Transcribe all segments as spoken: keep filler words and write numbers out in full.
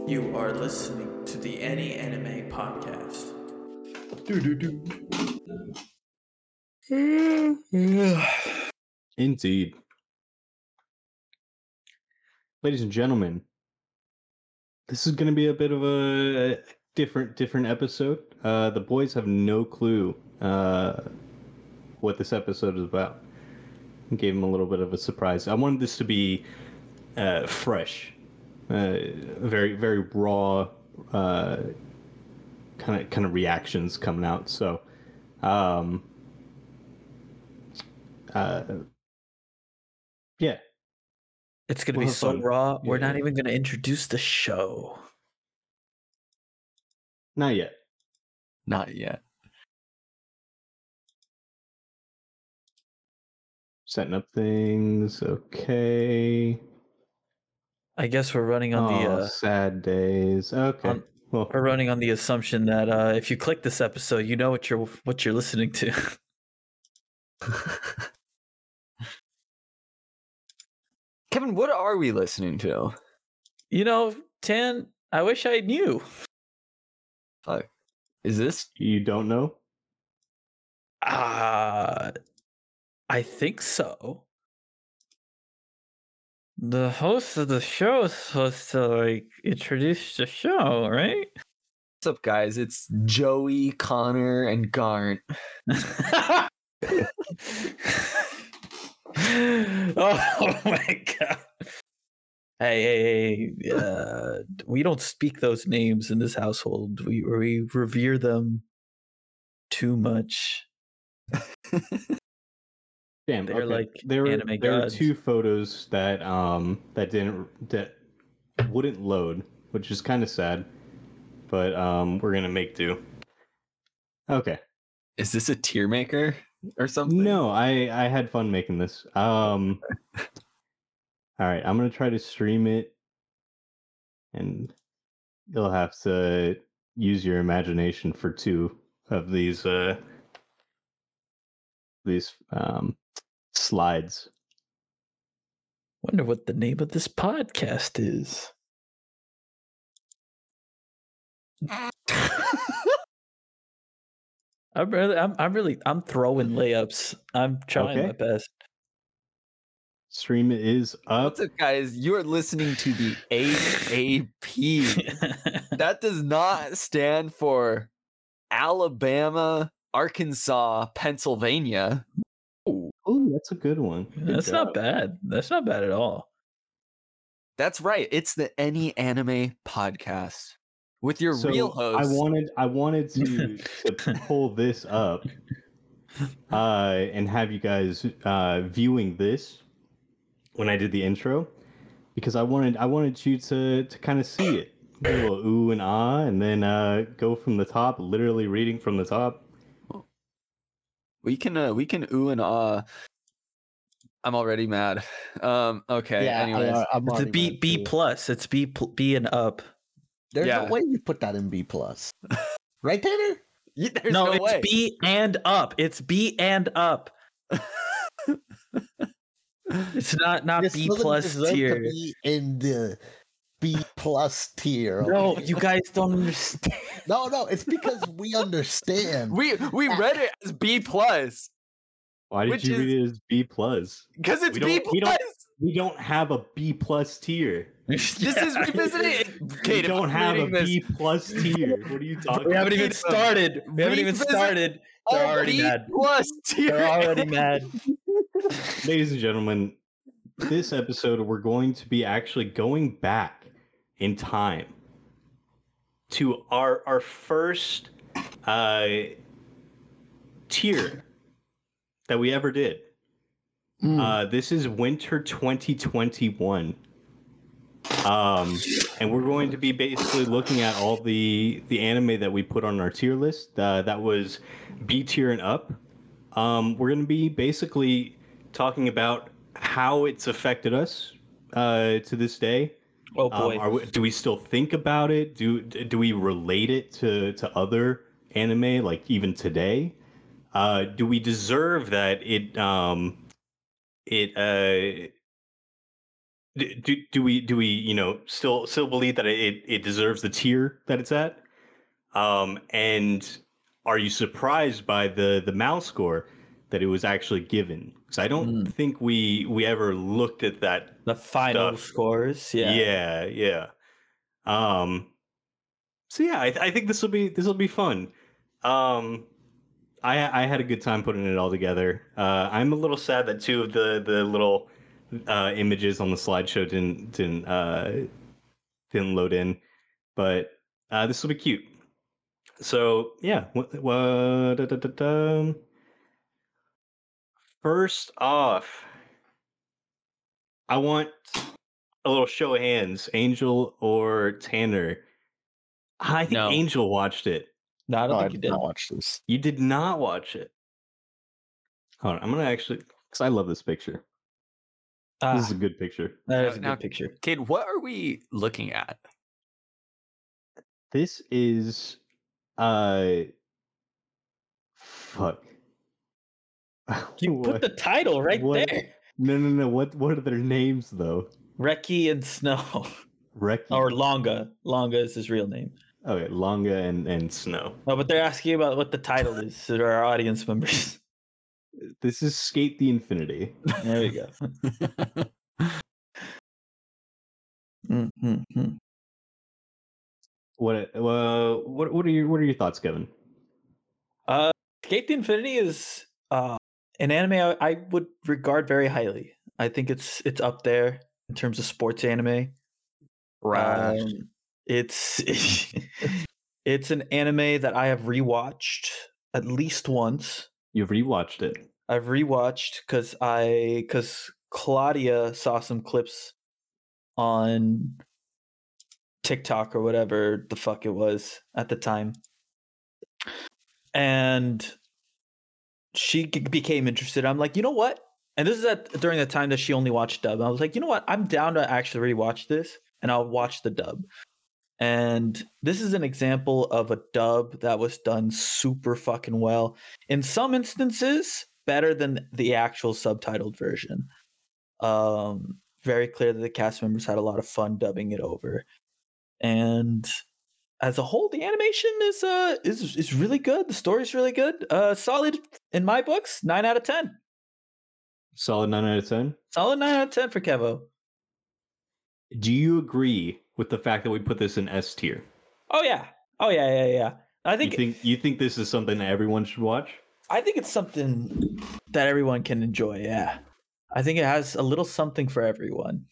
You are listening to the Any Anime Podcast. Indeed. Ladies and gentlemen, this is going to be a bit of a different different episode. Uh, the boys have no clue uh, what this episode is about. I gave them a little bit of a surprise. I wanted this to be uh, fresh, uh, very very raw, kind of kind of reactions coming out. So, um, uh, yeah. It's going to We'll be have so fun. raw, we're Yeah. not even going to introduce the show. Not yet. Not yet. Setting up things. Okay. I guess we're running on oh, the uh, sad days. Okay. on- well, we're running on the assumption that uh, if you click this episode, you know what you're what you're listening to. Kevin, what are we listening to? You know, Tan, I wish I knew. Fuck. Is this? you don't know? Uh, I think so. The host of the show is supposed to like introduce the show, right? What's up, guys? It's Joey, Connor, and Garnt. Oh my god. Hey, hey, hey. Uh, we don't speak those names in this household. We we revere them too much. Damn. They're okay. like there were anime there were gods. two photos that um that didn't that wouldn't load, which is kind of sad. But um we're gonna make do. Okay. Is this a tier maker or something? No, I I had fun making this. Um. All right, I'm gonna try to stream it, and you'll have to use your imagination for two of these uh these um slides. Wonder what the name of this podcast is. I'm really, I'm, I'm really, I'm throwing layups. I'm trying Okay. my best. Stream is up. What's up, guys? You are listening to the A A P. That does not stand for Alabama, Arkansas, Pennsylvania. Oh, that's a good one. Good That's job. not bad. That's not bad at all. That's right. It's the Any Anime Podcast with your So real host. I wanted I wanted to to pull this up uh and have you guys uh viewing this when I did the intro, because I wanted I wanted you to to kind of see it. Do a little ooh and ah, and then uh go from the top, literally reading from the top. We can uh, we can ooh and ah. I'm already mad. Um. Okay. Yeah, anyways, I, I'm It's a already B mad B too. plus. It's B pl- B and up. There's yeah. no way you put that in B plus, right, Tanner? Y- there's no, no, it's way. B and up. It's B and up. It's not not This B doesn't plus deserve to tier. be in the B plus tier. No, okay? you guys don't understand. no, no. It's because we understand. we we read it as B plus Why did Which you is- read it as B plus? because it's We B don't- we plus. don't- We don't have a B plus tier. This is revisiting. We Kate, if don't I'm have a reading this, B plus tier. What are you talking We haven't even about? started. We haven't even Revisit started. They're all already B mad. plus tier. They're already mad. Ladies and gentlemen, this episode we're going to be actually going back in time to our our first uh tier that we ever did. Mm. Uh this is winter twenty twenty-one. Um and we're going to be basically looking at all the the anime that we put on our tier list uh, that was B tier and up. Um we're going to be basically talking about how it's affected us uh, to this day. Oh boy. Um, are we, do we still think about it? Do do we relate it to, to other anime, like even today? Uh, do we deserve that it um, it uh, do, do do we do we you know still still believe that it it deserves the tier that it's at? Um, and are you surprised by the the mouse score that it was actually given? Because I don't Mm. think we we ever looked at that. The final Stuff. scores, yeah. Yeah, yeah. Um. So yeah, I, I think this will be this will be fun. Um, I I had a good time putting it all together. Uh, I'm a little sad that two of the the little uh, images on the slideshow didn't didn't uh, didn't load in, but uh, this will be cute. So yeah, what, what, da, da, da, da. First off, I want a little show of hands, Angel or Tanner. I think No. Angel watched it. No, I don't No, I think you did did. not watch this. You did not watch it. Hold on, I'm gonna actually, because I love this picture. Ah, This is a good picture. that Now- is a now- good picture. Kid, what are we looking at? This is, uh, fuck. You put What- the title right what- there. No, no, no. What? What are their names though? Reki and Snow, Reki. or Longa. Longa is his real name. Okay, Longa and and Snow. No, but they're asking about what the title is to our audience members. This is Skate the Infinity. There we go. Mm-hmm. What? Uh, what? What are your What are your thoughts, Kevin? Uh, Skate the Infinity is uh, an anime I, I would regard very highly. I think it's it's up there in terms of sports anime. Right. Um, it's it's an anime that I have rewatched at least once. You've rewatched it. I've rewatched because I because Claudia saw some clips on TikTok or whatever the fuck it was at the time, and she g- became interested. I'm like, you know what? And this is at during the time that she only watched dub. I was like, you know what? I'm down to actually rewatch this, and I'll watch the dub. And this is an example of a dub that was done super fucking well. In some instances, better than the actual subtitled version. Um, very clear that the cast members had a lot of fun dubbing it over. And as a whole, the animation is uh is is really good. The story's really good. Uh, solid in my books. Nine out of ten. Solid nine out of ten. Solid nine out of ten for Kevo. Do you agree with the fact that we put this in S tier? Oh yeah. Oh yeah. Yeah. Yeah. I think you think you think this is something that everyone should watch? I think it's something that everyone can enjoy. Yeah. I think it has a little something for everyone.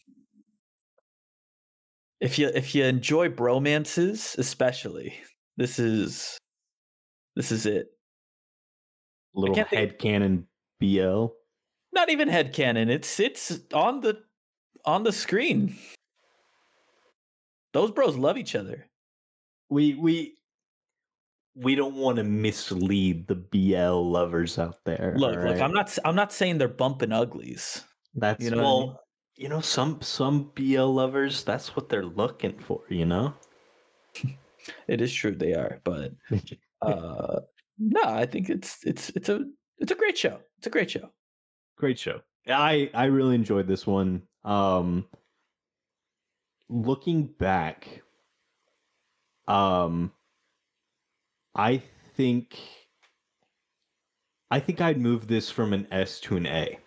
If you if you enjoy bromances, especially, this is this is it. Little can't think- headcanon B L. Not even headcanon. It's it's on the on the screen. Those bros love each other. We we we don't want to mislead the B L lovers out there. Look, alright? look, I'm not I'm not saying they're bumping uglies. That's you know what I well, mean? you know, some some B L lovers. That's what they're looking for. You know. It is true they are, but uh no, I think it's it's it's a it's a great show. It's a great show. Great show. I I really enjoyed this one. Um, looking back, um, I think I think I'd move this from an S to an A.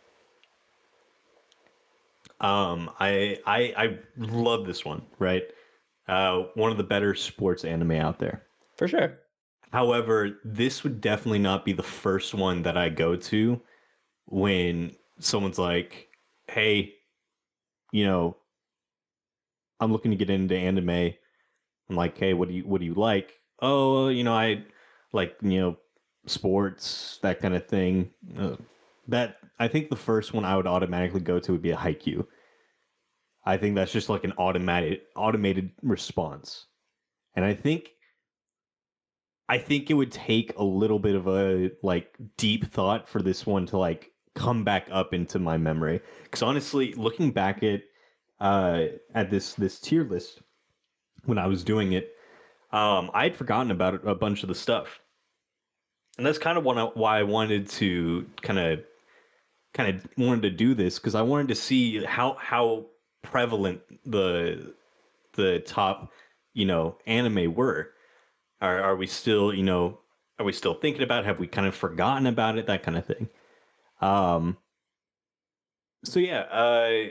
Um, I I I love this one. Right, uh, one of the better sports anime out there. For sure. However, this would definitely not be the first one that I go to when someone's like, hey, you know, I'm looking to get into anime. I'm like, hey, what do you what do you like? Oh, you know, I like, you know, sports, that kind of thing. Uh, that I think the first one I would automatically go to would be a Haikyuu. I think that's just like an automated automated response. And I think I think it would take a little bit of a like deep thought for this one to like come back up into my memory. Because honestly, looking back at uh, at this this tier list when I was doing it, um, I'd forgotten about a bunch of the stuff, and that's kind of one why I wanted to kind of kind of wanted to do this because I wanted to see how how prevalent the the top, you know, anime were. Are are we still, you know, are we still thinking about it? Have we kind of forgotten about it? That kind of thing. Um so yeah, uh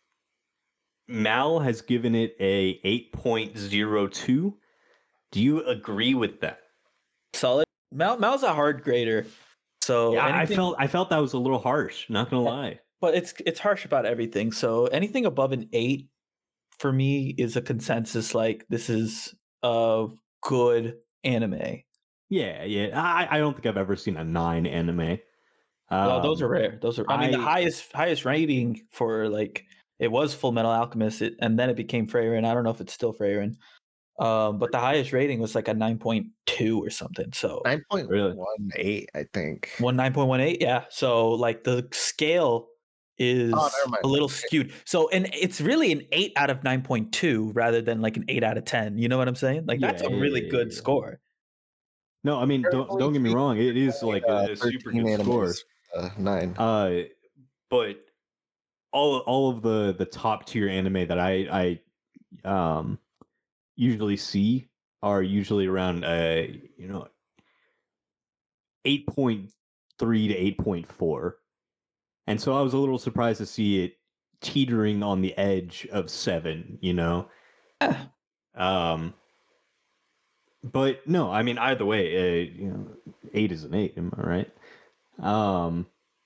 Mal has given it a eight point oh two. Do you agree with that? Solid. Mal Mal's a hard grader. So Yeah, anything, I felt I felt that was a little harsh, not gonna lie. but it's it's harsh about everything. So anything above an eight for me is a consensus. Like this is a good anime. Yeah, yeah. I, I don't think I've ever seen a nine anime. Um, Well, those are rare. Those are. I mean, the I- highest highest rating for like it was Full Metal Alchemist, it, and then it became Freyrin. I don't know if it's still Freyrin. Um, but the highest rating was like a nine point two or something. So Nine point Really? one eight, I think. one nine point one eight, yeah. So like the scale is Oh, never mind. a little Okay. skewed. So and it's really an eight out of nine point two rather than like an eight out of ten. You know what I'm saying? Like that's Yeah, a yeah, really yeah, good yeah. score. No, I mean, don't don't get me wrong. It is like Uh, a, a super thirteen good score. animes, Uh, nine. Uh, but all all of the the top tier anime that I I um usually see are usually around uh you know eight point three to eight point four, and so I was a little surprised to see it teetering on the edge of seven. You know, Ah, um, but no, I mean either way, uh, you know, eight is an eight. Am I right? Um,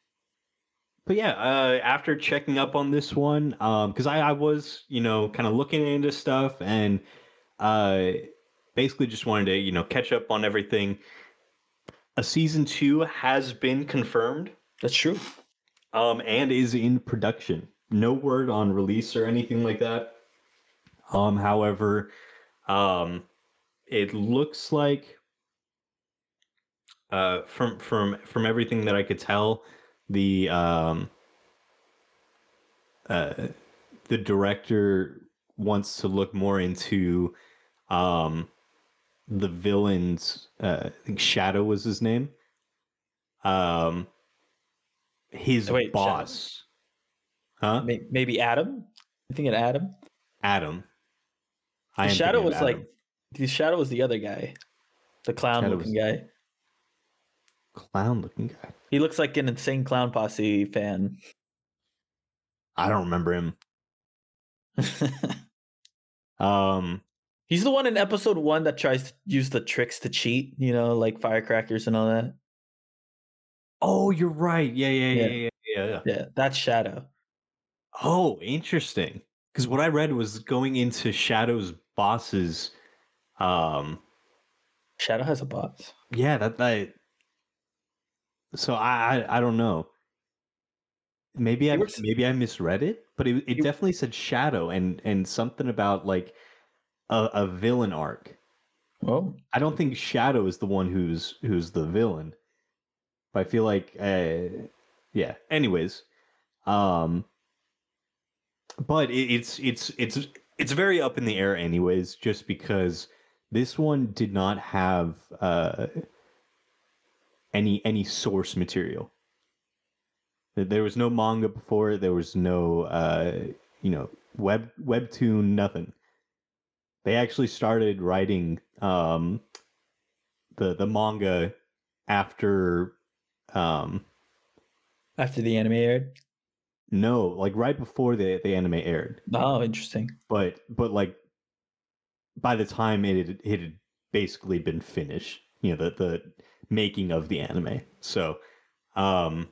but yeah, uh, after checking up on this one, um, because I, I was, you know, kind of looking into stuff and uh, basically just wanted to, you know, catch up on everything. A season two has been confirmed, that's true. um, and is in production. No word on release or anything like that. Um, however, um, it looks like, uh, from from from everything that I could tell, the um, uh, the director wants to look more into um, the villain's. Uh, I think Shadow was his name. Um, his Wait, Shadow? boss, huh? May- Maybe Adam. I think it Adam. Adam. I The am Shadow thinking was of Adam. like the Shadow was the other guy, the clown Shadow looking was- guy. clown looking guy. He looks like an Insane Clown Posse fan. I don't remember him. Um, He's the one in episode one that tries to use the tricks to cheat, you know, like firecrackers and all that. oh, you're right. Yeah, yeah, yeah, Yeah. yeah, yeah. yeah. Yeah, that's Shadow. Oh, interesting. Because what I read was going into Shadow's boss's. Um, Shadow has a boss. yeah, that that. So I I, I don't know. Maybe I works- maybe I misread it, but it, it He- definitely said Shadow and and something about like a, a villain arc. Oh, I don't think Shadow is the one who's who's the villain, but I feel like, uh, yeah. Anyways, um, but it, it's it's it's it's very up in the air, anyways, just because this one did not have uh any any source material. There was no manga before. There was no uh you know web webtoon, nothing. They actually started writing um, the the manga after um, after the anime aired. no, like right before the the anime aired. Oh, interesting. But but like by the time it had, it had basically been finished, you know, the the making of the anime. So um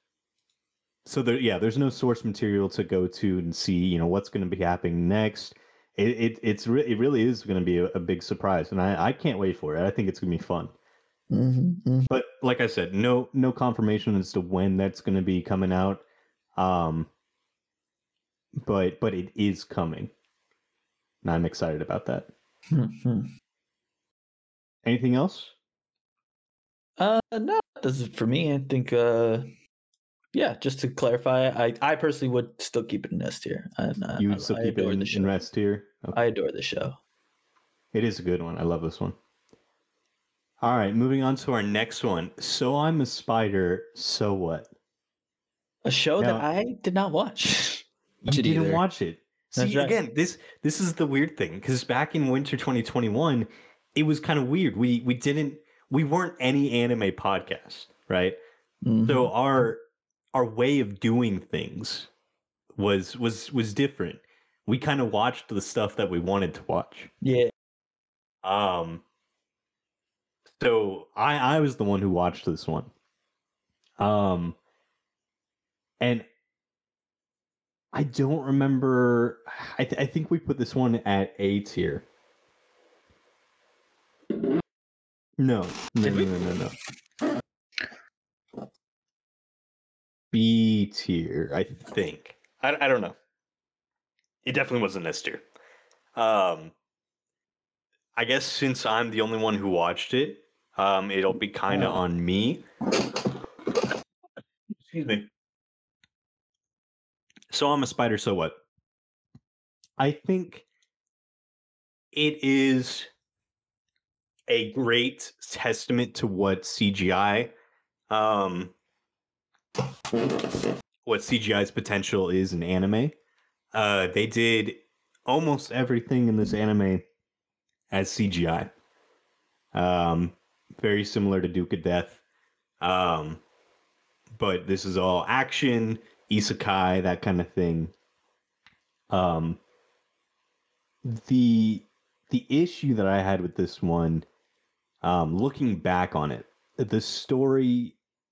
so there yeah, there's no source material to go to and see, you know, what's going to be happening next. It, it it's re- it really is going to be a, a big surprise, and I, I can't wait for it. I think it's going to be fun. Mm-hmm. But like I said, no no confirmation as to when that's going to be coming out. Um, but but it is coming, and I'm excited about that. Mm-hmm. Anything else? Uh, no, this is for me. I think, uh, yeah, just to clarify, I, I personally would still keep it in S tier. And uh, You I, would still I keep it adore in, the show. in rest here. Okay. I adore the show. It is a good one. I love this one. All right, moving on to our next one. So I'm a spider. So what? A show Now- that I did not watch. You Watch it didn't either. watch it. That's See, right. again, this this is the weird thing because back in winter twenty twenty-one, it was kind of weird. We we didn't we weren't any anime podcast, right? Mhm. So our our way of doing things was was was different. We kind of watched the stuff that we wanted to watch. Yeah. Um. So I I was the one who watched this one. Um. And I don't remember. I th- I think we put this one at A tier. No, no, no, we? no, no, no. B tier, I think. I, I don't know. It definitely wasn't S tier. Um, I guess since I'm the only one who watched it, um, it'll be kind of on me. Excuse me. So I'm a spider. So what? I think it is a great testament to what C G I, um, what C G I's potential is in anime. Uh, they did almost everything in this anime as C G I. Um, very similar to Duke of Death. Um, but this is all action, isekai, that kind of thing. Um, the the issue that I had with this one, um, looking back on it, the story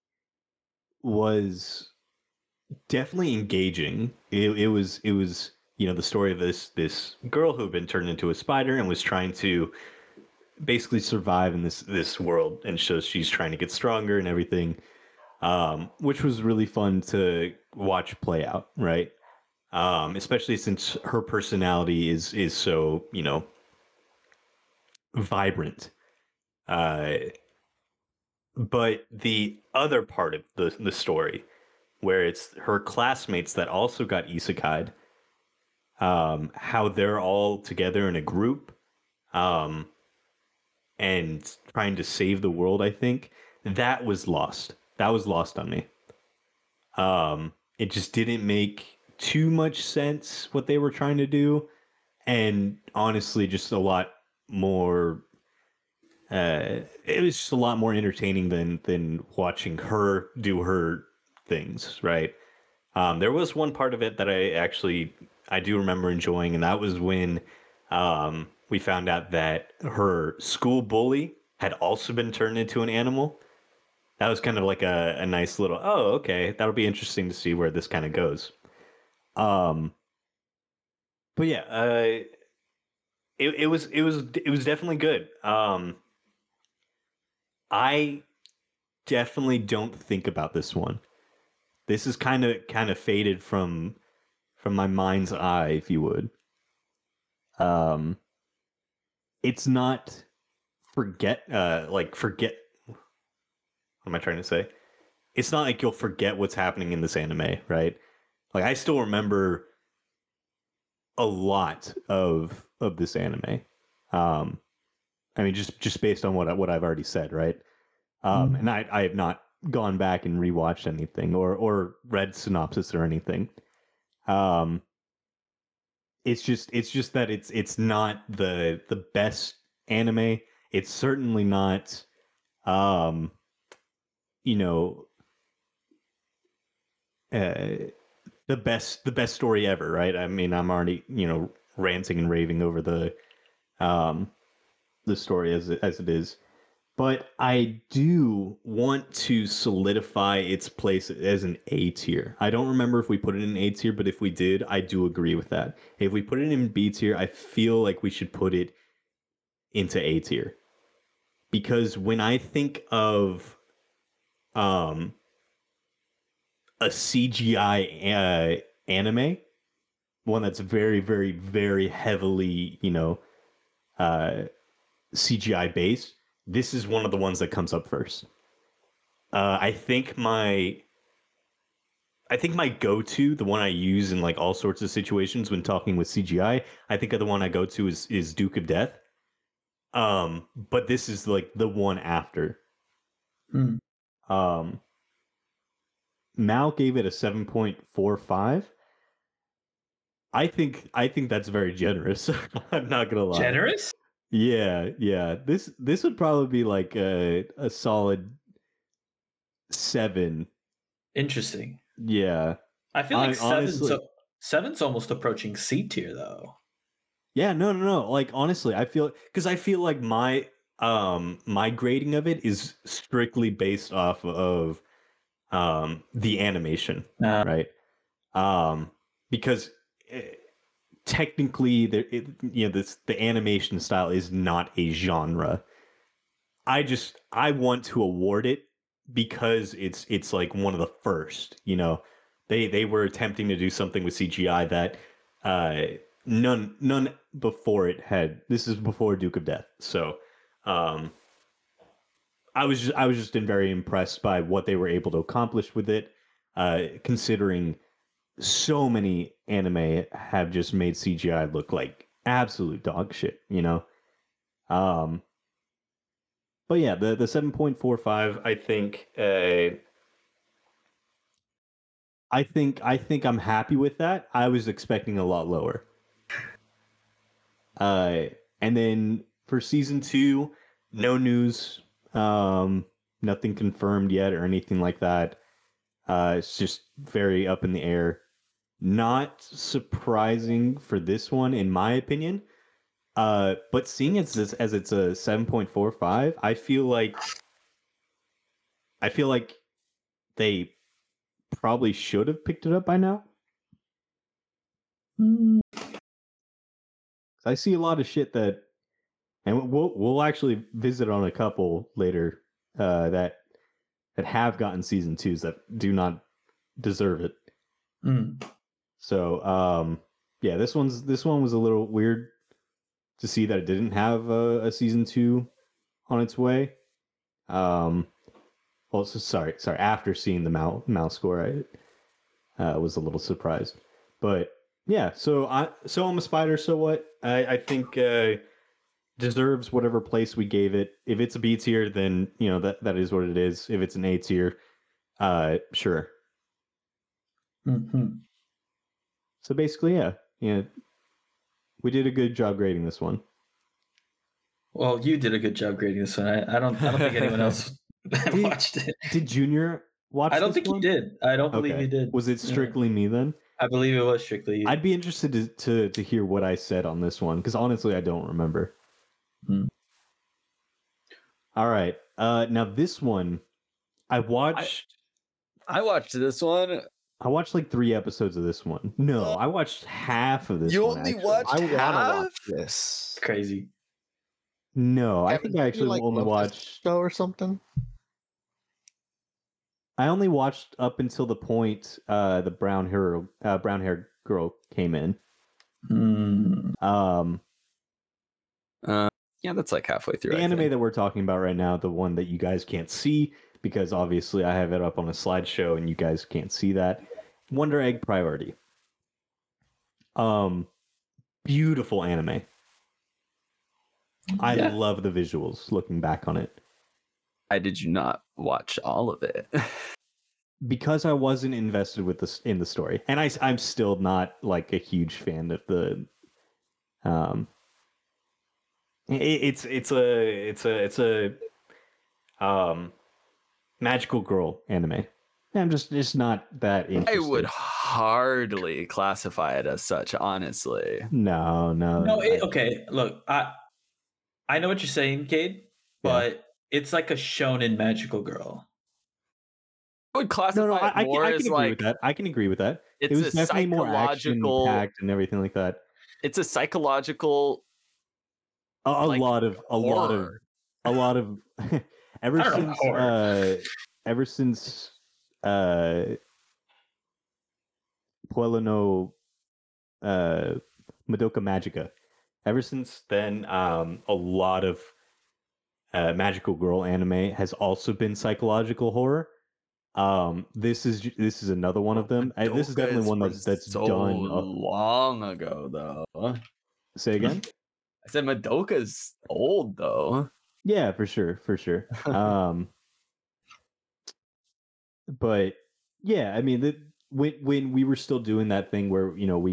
was definitely engaging. It, it was it was you know the story of this this girl who had been turned into a spider and was trying to basically survive in this this world, and so she's trying to get stronger and everything, um, which was really fun to watch play out, right? Um, especially since her personality is is so you know vibrant. Uh, but the other part of the the story, where it's her classmates that also got isekai'd, um, how they're all together in a group, um, and trying to save the world, I think that was lost. That was lost on me. Um, it just didn't make too much sense what they were trying to do, and honestly, just a lot more. Uh, it was just a lot more entertaining than than watching her do her things. Right. Um, there was one part of it that I actually I do remember enjoying, and that was when um, we found out that her school bully had also been turned into an animal. That was kind of like a, a nice little, oh, okay, that'll be interesting to see where this kind of goes. Um, but yeah, uh, it it was it was it was definitely good. Um, I definitely don't think about this one. This is kind of kind of faded from from my mind's eye, if you would. Um, it's not forget uh like forget what am I trying to say? It's not like you'll forget what's happening in this anime, right? Like I still remember a lot of of this anime. Um I mean just just based on what I, what I've already said, right? Um Mhm. and I I have not gone back and rewatched anything or or read synopsis or anything. Um it's just it's just that it's it's not the the best anime. It's certainly not um you know uh the best the best story ever, right? I mean, I'm already, you know, ranting and raving over the um the story as it, as it is. But I do want to solidify its place as an A tier. I don't remember if we put it in A tier, but if we did, I do agree with that. If we put it in B tier, I feel like we should put it into A tier. Because when I think of um a C G I uh, anime, one that's very, very, very heavily, you know, uh, C G I based, this is one of the ones that comes up first. Uh, I think my, I think my go-to, the one I use in like all sorts of situations when talking with C G I, I think the one I go to is is Duke of Death. Um, but this is like the one after. Mm. Um, Mal gave it a seven point four five. I think I think that's very generous. I'm not gonna lie. Generous? Yeah, yeah. This this would probably be like a a solid seven. Interesting. Yeah. I feel like I- seven's, honestly- o- seven's almost approaching C tier though. Yeah, no, no, no. Like honestly, I feel because I feel like my um my grading of it is strictly based off of um the animation, Uh, right? Um, because eh, technically, there, it, you know, this the animation style is not a genre. I just I want to award it because it's it's like one of the first. You know, they they were attempting to do something with C G I that uh, none none before it had. This is before Duke of Death, so um, I was just, I was just very impressed by what they were able to accomplish with it, uh, considering so many anime have just made C G I look like absolute dog shit. You know. Um, But yeah, the the seven point four five, I think, uh, I think, I think I'm happy with that. I was expecting a lot lower. Uh, and then for season two, no news, um, nothing confirmed yet or anything like that. Uh, it's just very up in the air. Not surprising for this one, in my opinion. Uh, but seeing it as, as it's a seven point four five, I feel like I feel like they probably should have picked it up by now. I see a lot of shit that, and we'll we'll actually visit on a couple later uh, that that have gotten season twos that do not deserve it. mm. So um, yeah, this one's this one was a little weird to see that it didn't have a, a season two on its way. Um, also, sorry, sorry. After seeing the mouse mouse score, I uh, was a little surprised. But yeah, so I so I'm a spider. So what? I I think uh, deserves whatever place we gave it. If it's a B tier, then you know that that is what it is. If it's an A tier, uh, sure. Mm-hmm. So basically, yeah, yeah, we did a good job grading this one. Well, you did a good job grading this one. I, I don't. I don't think anyone else Did- watched it. Did Junior watch? I don't this think one? he did. I don't believe Okay. he did. Was it Yeah. strictly me then? I believe it was strictly you. I'd be interested to, to to hear what I said on this one because honestly, I don't remember. Hmm. All right. Uh, now this one, I watched. I watched this one. I, watched like three episodes of this one. No, I watched half of this. You one, only actually. watched- I want to Half? watch this. Crazy. No, I Kevin, think I do you, actually like, only love this watched. show or something. I only watched up until the point uh, the brown hair uh, brown hair girl came in. Mm. Um, Uh, yeah, that's like halfway through. the I anime think. that we're talking about right now, the one that you guys can't see because obviously I have it up on a slideshow and you guys can't see that. Wonder Egg Priority. Um, beautiful anime. I Yeah. love the visuals looking back on it. I did you not watch all of it? Because I wasn't invested with this in the story, and I I'm still not like a huge fan of the. Um, it, it's it's a it's a it's a, um, magical girl anime. I'm just just not that I interested. would hardly classify it as such, honestly. No, no, No, it, I- okay. Look, I I know what you're saying, Cade, but it's like a shonen magical girl. I would classify no, no. I, it I can, more I as can agree like with that. I can agree with that. it's It was a definitely more action psychological. packed and everything like that. It's a psychological A, a like, lot of a lot of horror. a lot of ever I don't know, since horror. uh ever since uh Puello no uh Madoka Magica. Ever since then, um a lot of uh magical girl anime has also been psychological horror. Um this is this is another one of them. I, this is Madoka definitely one from that's that's so done uh, long ago, though. say again? I said Madoka's old, though. Yeah, for sure, for sure. Um, but yeah, I mean, the, when when we were still doing that thing where you know we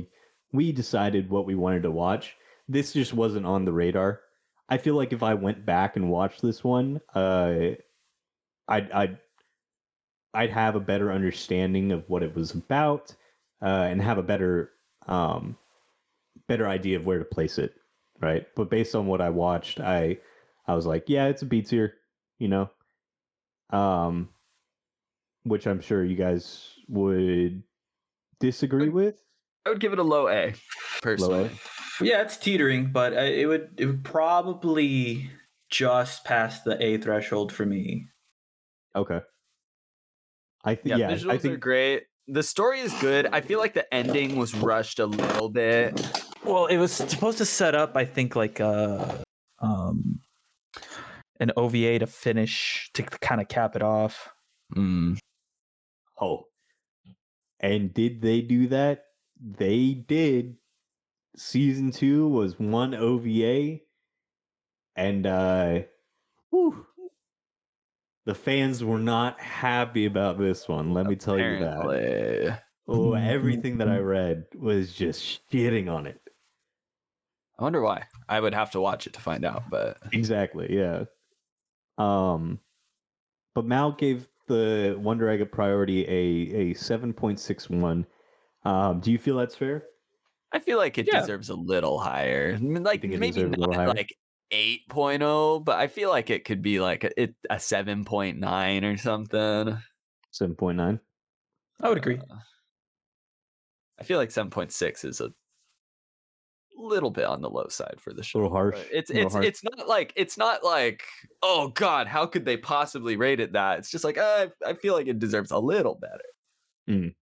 we decided what we wanted to watch. This just wasn't on the radar. I feel like if I went back and watched this one, uh, I'd I'd I'd have a better understanding of what it was about, uh, and have a better um, better idea of where to place it, right? But based on what I watched, I I was like, yeah, it's a B tier, you know, um, which I'm sure you guys would disagree with. I would give it a low A, personally. Low A? Yeah, it's teetering, but I- it would it would probably just pass the A threshold for me. Okay. I think Yeah, yeah, visuals I are think great. The story is good. I feel like the ending was rushed a little bit. Well, it was supposed to set up, I think, like uh, um, an O V A to finish to kind of cap it off. Mm. oh. And did they do that? They did. Season two was one O V A, and uh, whew, the fans were not happy about this one. Let me tell you that. Apparently. Oh, everything that I read was just shitting on it. I wonder why. I would have to watch it to find out, but Exactly, yeah. Um, but Mal gave the Wonder Egg a priority a a seven point six one. Um, do you feel that's fair? I feel like it Yeah. deserves a little higher. I mean, like think it maybe deserves a little not higher? like eight point oh, but I feel like it could be like a, it, a seven point nine or something. seven point nine. I would agree. Uh, I feel like seven point six is a little bit on the low side for the A show. little harsh. but It's a little it's harsh. it's not like it's not like oh god, how could they possibly rate it that? It's just like uh, I feel like it deserves a little better.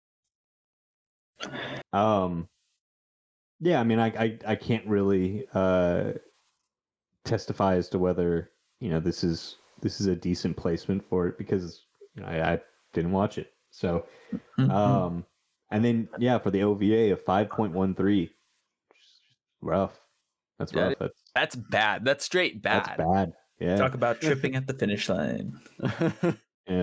Um, yeah, I mean, I, I, I can't really uh, testify as to whether you know this is this is a decent placement for it because you know, I, I didn't watch it. So, Mhm. um, and then yeah, for the O V A, a five point one three, rough. That's Yeah, rough. That's That's bad. That's straight bad. that's bad. Yeah, Talk about tripping at the finish line. yeah.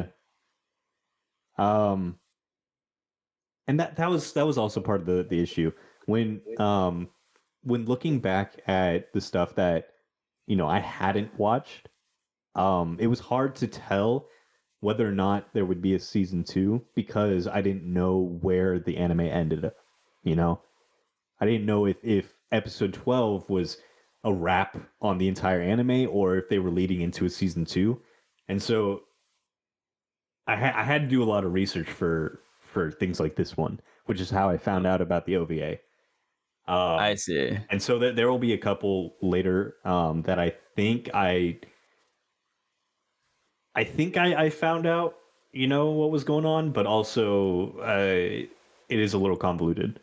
Um, and that that was that was also part of the the issue when um when looking back at the stuff that you know I hadn't watched, um, it was hard to tell whether or not there would be a season two because I didn't know where the anime ended up. You know, I didn't know if if episode twelve was a wrap on the entire anime or if they were leading into a season two, and so I, ha- I had to do a lot of research for for things like this one, which is how I found out about the O V A. Um, I see. and so that there will be a couple later um, that I think I I think I, I found out, you know, what was going on, but also uh, it is a little convoluted.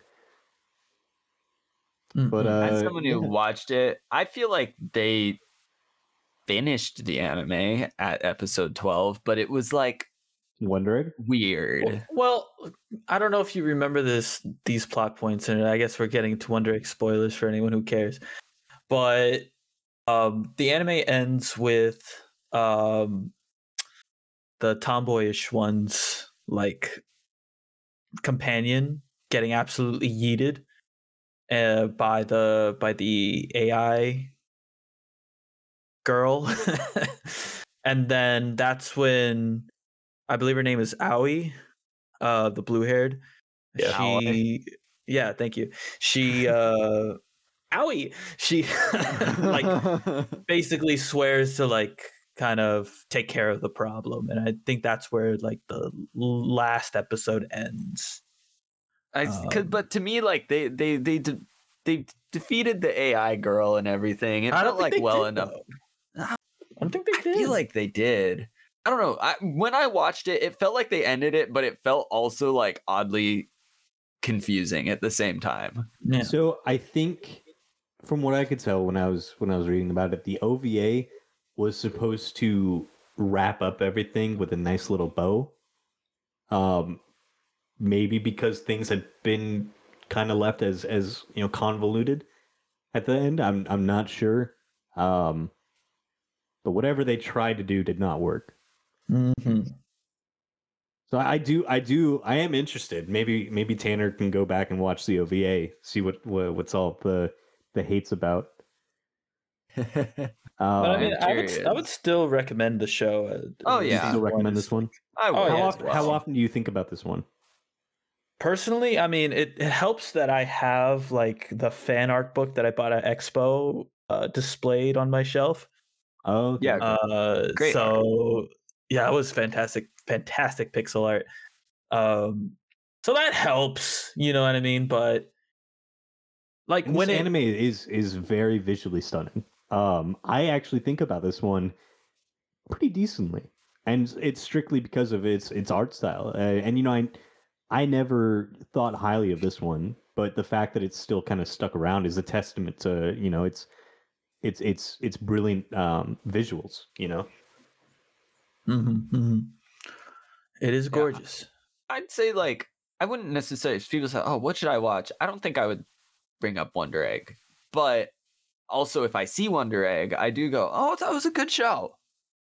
But uh, As someone who yeah. watched it, I feel like they finished the anime at episode twelve, but it was like Wonder Egg? weird. Well, I don't know if you remember this these plot points, and I guess we're getting to Wonder Egg spoilers for anyone who cares. But um, the anime ends with um, the tomboyish one's like companion getting absolutely yeeted uh, by the by the A I girl, and then that's when I believe her name is Aoi, uh, the blue haired. Yeah, she, yeah, thank you. She, uh, Aoi, she like basically swears to like kind of take care of the problem, and I think that's where like the last episode ends. I, cause, Um, but to me, like they they they de- they defeated the A I girl and everything. It I felt don't think like they well did, enough. though. I don't think they I did. feel like they did. I don't know. I, when I watched it, it felt like they ended it, but it felt also like oddly confusing at the same time. yeah. So I think, from what I could tell when I was when I was reading about it, the O V A was supposed to wrap up everything with a nice little bow. Um, maybe because things had been kind of left as as you know convoluted at the end. I'm I'm not sure. Um, but whatever they tried to do did not work. Mhm. So I do, I do, I am interested. Maybe, maybe Tanner can go back and watch the O V A, see what, what what's all the the hate's about. But Uh, I mean, I'm I would, I would curious. still recommend the show. Uh, Oh, uh, do you yeah. season still recommend is- this one? I would. Oh, How yeah, often? as How well. often do you think about this one? Personally, I mean, it, it helps that I have like the fan art book that I bought at Expo uh, displayed on my shelf. Oh, okay. Yeah, Uh, Great so yeah, it was fantastic, fantastic pixel art. Um, so that helps, you know what I mean? But like And when this it, anime is is very visually stunning. Um, I actually think about this one pretty decently, and it's strictly because of its its art style. Uh, and you know, I I never thought highly of this one, but the fact that it's still kind of stuck around is a testament to you know its its its its brilliant um, visuals. You know, Mhm, mhm. It is Yeah. gorgeous. I'd say like I wouldn't necessarily. If people say, "Oh, what should I watch?" I don't think I would bring up Wonder Egg, but also if I see Wonder Egg, I do go, "Oh, that was a good show."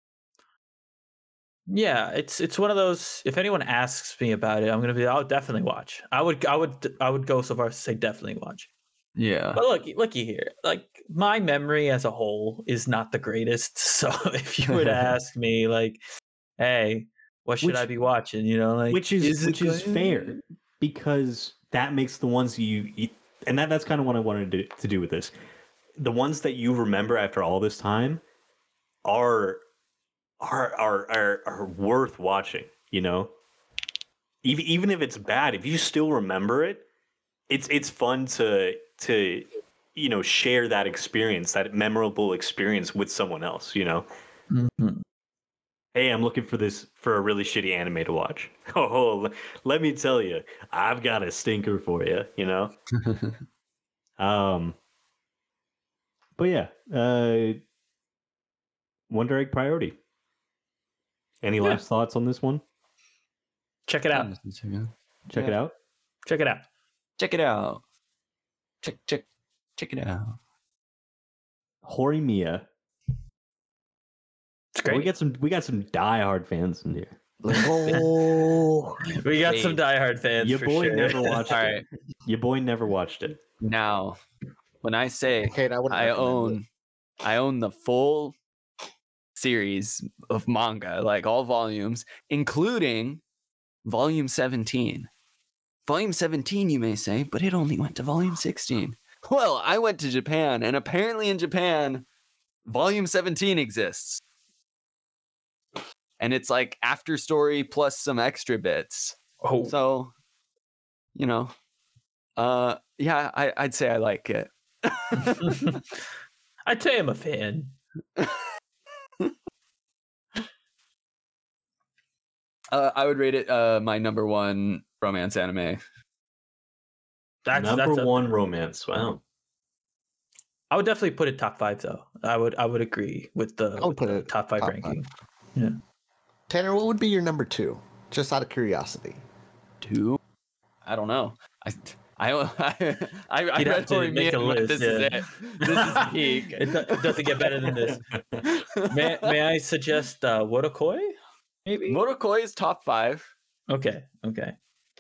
Yeah, it's it's one of those. If anyone asks me about it, I'm gonna be. I'll definitely watch. I would I would I would go so far as to say definitely watch. Yeah. But look, looky here. Like my memory as a whole is not the greatest. So if you would ask me, like, hey, what should Which- I be watching? You know, like which is, it which is going- fair because that makes the ones you, you and that that's kind of what I wanted to, to do with this. The ones that you remember after all this time are are are are, are worth watching. You know, even even if it's bad, if you still remember it, it's it's fun to to you know share that experience, that memorable experience with someone else. You know. Mhm. Hey, I'm looking for this for a really shitty anime to watch. Oh, l- let me tell you, I've got a stinker for you. You know. Um. But yeah, uh, Wonder Egg Priority. Any Yeah. last thoughts on this one? Check it out. Check it Yeah. out. Check it out. Check it out. Check check check it out. Horimiya. It's We great. got some. We got some diehard fans in here. Oh, We got some Wait. diehard fans. Your for boy sure. never watched All it. right. Your boy never watched it. Now, when I say okay. I, wouldn't I recommend own I own the full series of manga, like all volumes, including volume seventeen. Volume seventeen, you may say, but it only went to volume sixteen. Well, I went to Japan, and apparently in Japan, volume seventeen exists. And it's like after story plus some extra bits. Oh, So, you know, uh, yeah, I, I'd say I like it. I'd say I'm a fan. Uh, I would rate it uh, my number one romance anime. That's Number that's a- one romance. Wow. I would definitely put it top five though. I would I would agree with the, I'll with put the it top five top ranking. Tanner, what would be your number two? Just out of curiosity. Two? I don't know. I I I, I, I You'd read have to Horimiya make a and went, list, This is yeah. it. This is peak. It do- it doesn't get better than this. May may I suggest uh, Wotakoi? Maybe. Motokoi is top five. Okay. Okay.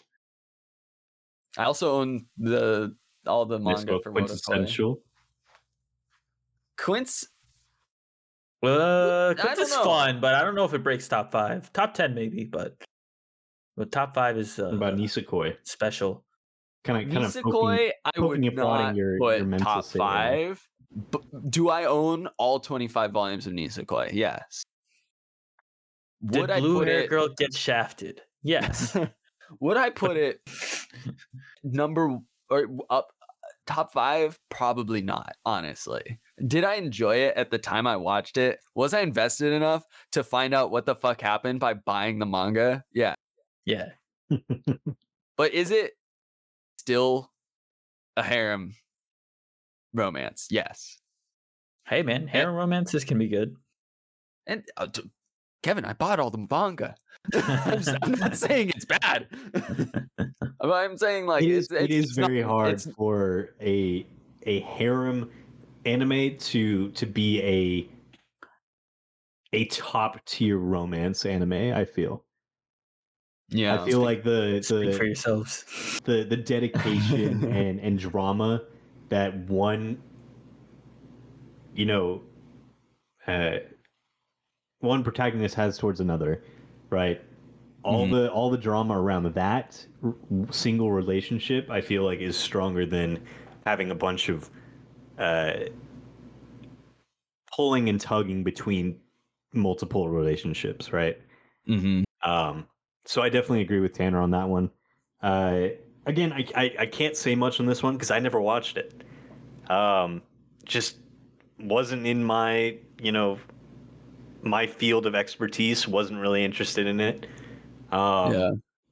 I also own the all the This manga book for Motokoi. quintessential. Quince. Well, I Quince don't is know. fun, but I don't know if it breaks top five. Top ten maybe, but but top five is uh, What about Nisekoi? special. Kind of, kind of poking, Nisekoi, I poking would and prodding not your- put your mental top state right now. five. But do I own all twenty-five volumes of Nisekoi? Yes. Did Would I Blue put Hair it? Girl get shafted? Yes. Would I put it number or up top five? Probably not, honestly. Did I enjoy it at the time I watched it? Was I invested enough to find out what the fuck happened by buying the manga? Yeah. Yeah. But is it still a harem romance? Yes. Hey man, harem romances can be good. And uh, t- Kevin, I bought all the manga. I'm, s- I'm not saying it's bad. But I'm saying like it is, it's, it it's, is it's very not, hard It's, for a a harem anime to to be a a top tier romance anime. I feel Yeah. I feel like the Speak for the yourselves. the, the dedication and, and drama that one, you know, uh, one protagonist has towards another, right? All Mhm. the all the drama around that r- single relationship, I feel like, is stronger than having a bunch of uh, pulling and tugging between multiple relationships, right? Mhm. Um, so I definitely agree with Tanner on that one. Uh, again, I, I I can't say much on this one because I never watched it. Um, just wasn't in my you know my field of expertise. Wasn't really interested in it. Um, Yeah.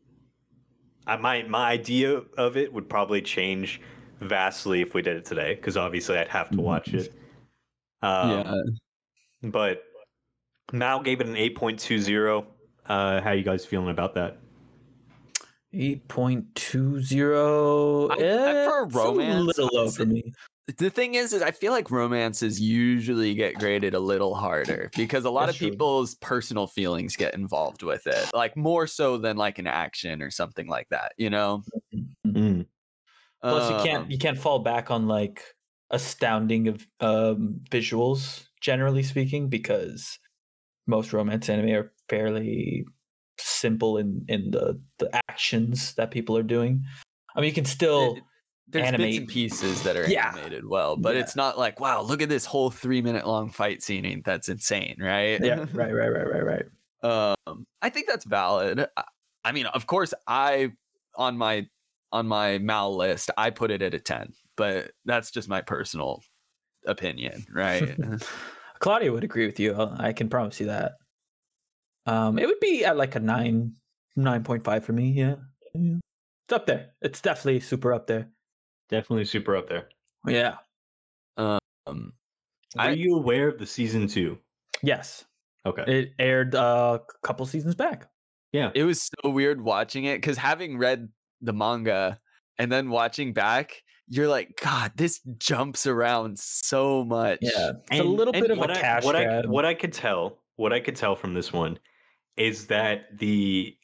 I, my my idea of it would probably change vastly if we did it today, because obviously I'd have to watch it. Um, Yeah. But Mal gave it an eight point two zero. Uh, how you guys feeling about that? eight point two zero. I- I- for a romance, a little low I'd for say- me. The thing is, is I feel like romances usually get graded a little harder because a lot That's of true. people's personal feelings get involved with it, like more so than like an action or something like that, you know? Mm. Plus, you can't Um, you can't fall back on like astounding of um, visuals, generally speaking, because most romance anime are fairly simple in in the the actions that people are doing. I mean, you can still it- there's bits and animate- pieces that are Yeah. animated well, but Yeah. it's not like, wow, look at this whole three minute long fight scene. That's insane, right? yeah, right, right, right, right, right. Um, I think that's valid. I, I mean, of course, I on my on my Mal list, I put it at a ten, but that's just my personal opinion, right? Claudia would agree with you. I can promise you that. Um, it would be at like a nine, nine point five for me. Yeah. Yeah. It's up there. It's definitely super up there. Definitely super up there. Yeah. um, Were I- you aware of the season two? Yes. Okay. It aired uh, a couple seasons back. Yeah. it was so weird watching it because having read the manga and then watching back, you're like, God, this jumps around so much. Yeah. It's a And- little and bit of a what I, cash what I grab. what I could tell, what I could tell from this one, is that the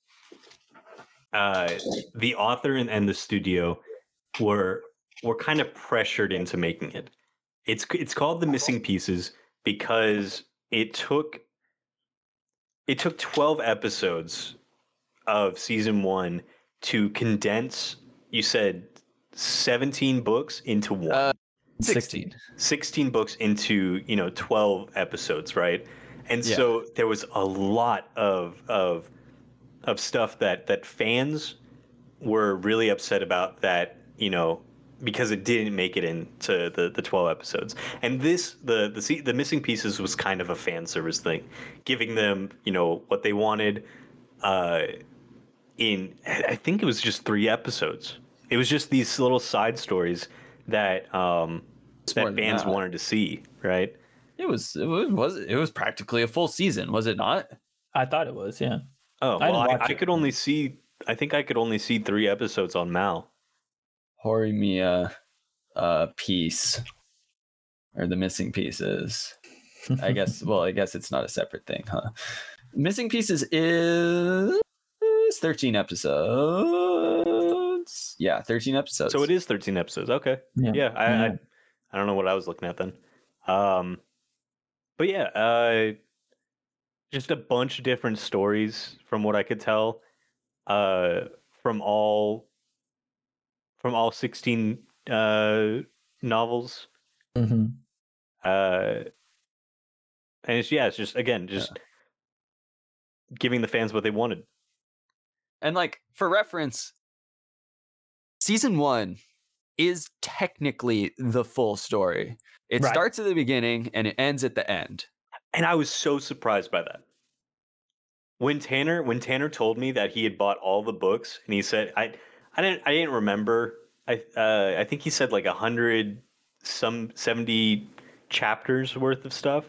uh, the author and, and the studio were were kind of pressured into making it. It's it's called The Missing Pieces because it took it took twelve episodes of season one to condense. You said seventeen books into one. Uh, sixteen. sixteen books into, you know, twelve episodes, right? And Yeah. so there was a lot of of of stuff that that fans were really upset about, that, you know, because it didn't make it into the the twelve episodes. And this the the se- the Missing Pieces was kind of a fan service thing, giving them, you know, what they wanted uh in, I think it was just three episodes. It was just these little side stories that um It's more that than fans that. wanted to see, right? It was it was was it was practically a full season, was it not? I thought it was, yeah. Oh, I well, didn't I, watch I it. could only see. I think I could only see three episodes on Mal. Horimiya uh piece or the missing pieces. I guess well, I guess it's not a separate thing, huh? Missing Pieces is thirteen episodes. Yeah, thirteen episodes. So it is thirteen episodes. Okay. Yeah. Yeah. I, Yeah. I I don't know what I was looking at then. Um, but yeah, uh, just a bunch of different stories from what I could tell. Uh, from all from all sixteen uh novels. hmm Uh, and it's yeah, it's just again just giving the fans what they wanted. And like for reference, season one is technically the full story. It Right. starts at the beginning and it ends at the end. And I was so surprised by that. When Tanner when Tanner told me that he had bought all the books, and he said I I didn't I didn't remember. I uh, I think he said like a hundred some seventy chapters worth of stuff.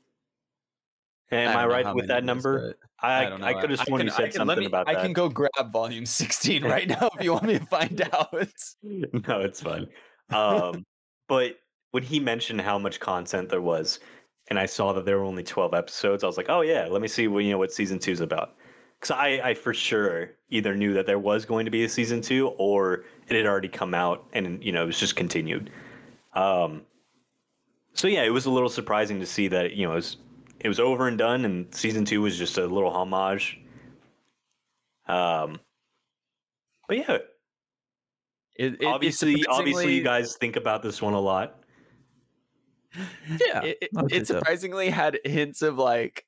Am I, don't know right how with many that it is, number? but I I don't know. I could have I sworn can- he I said can- something let me- about I that. can go grab volume sixteen right now if you want me to find out. No, it's fine. Um, but when he mentioned how much content there was, and I saw that there were only twelve episodes, I was like, oh yeah, let me see what you know what season two's about. because I, I for sure either knew that there was going to be a season two or it had already come out and, you know, it was just continued. Um, so yeah, it was a little surprising to see that, you know, it was, it was over and done and season two was just a little homage. Um, but yeah, It, it, obviously, it's obviously you surprisingly- guys think about this one a lot. Yeah, it, it, I would say it so. surprisingly had hints of like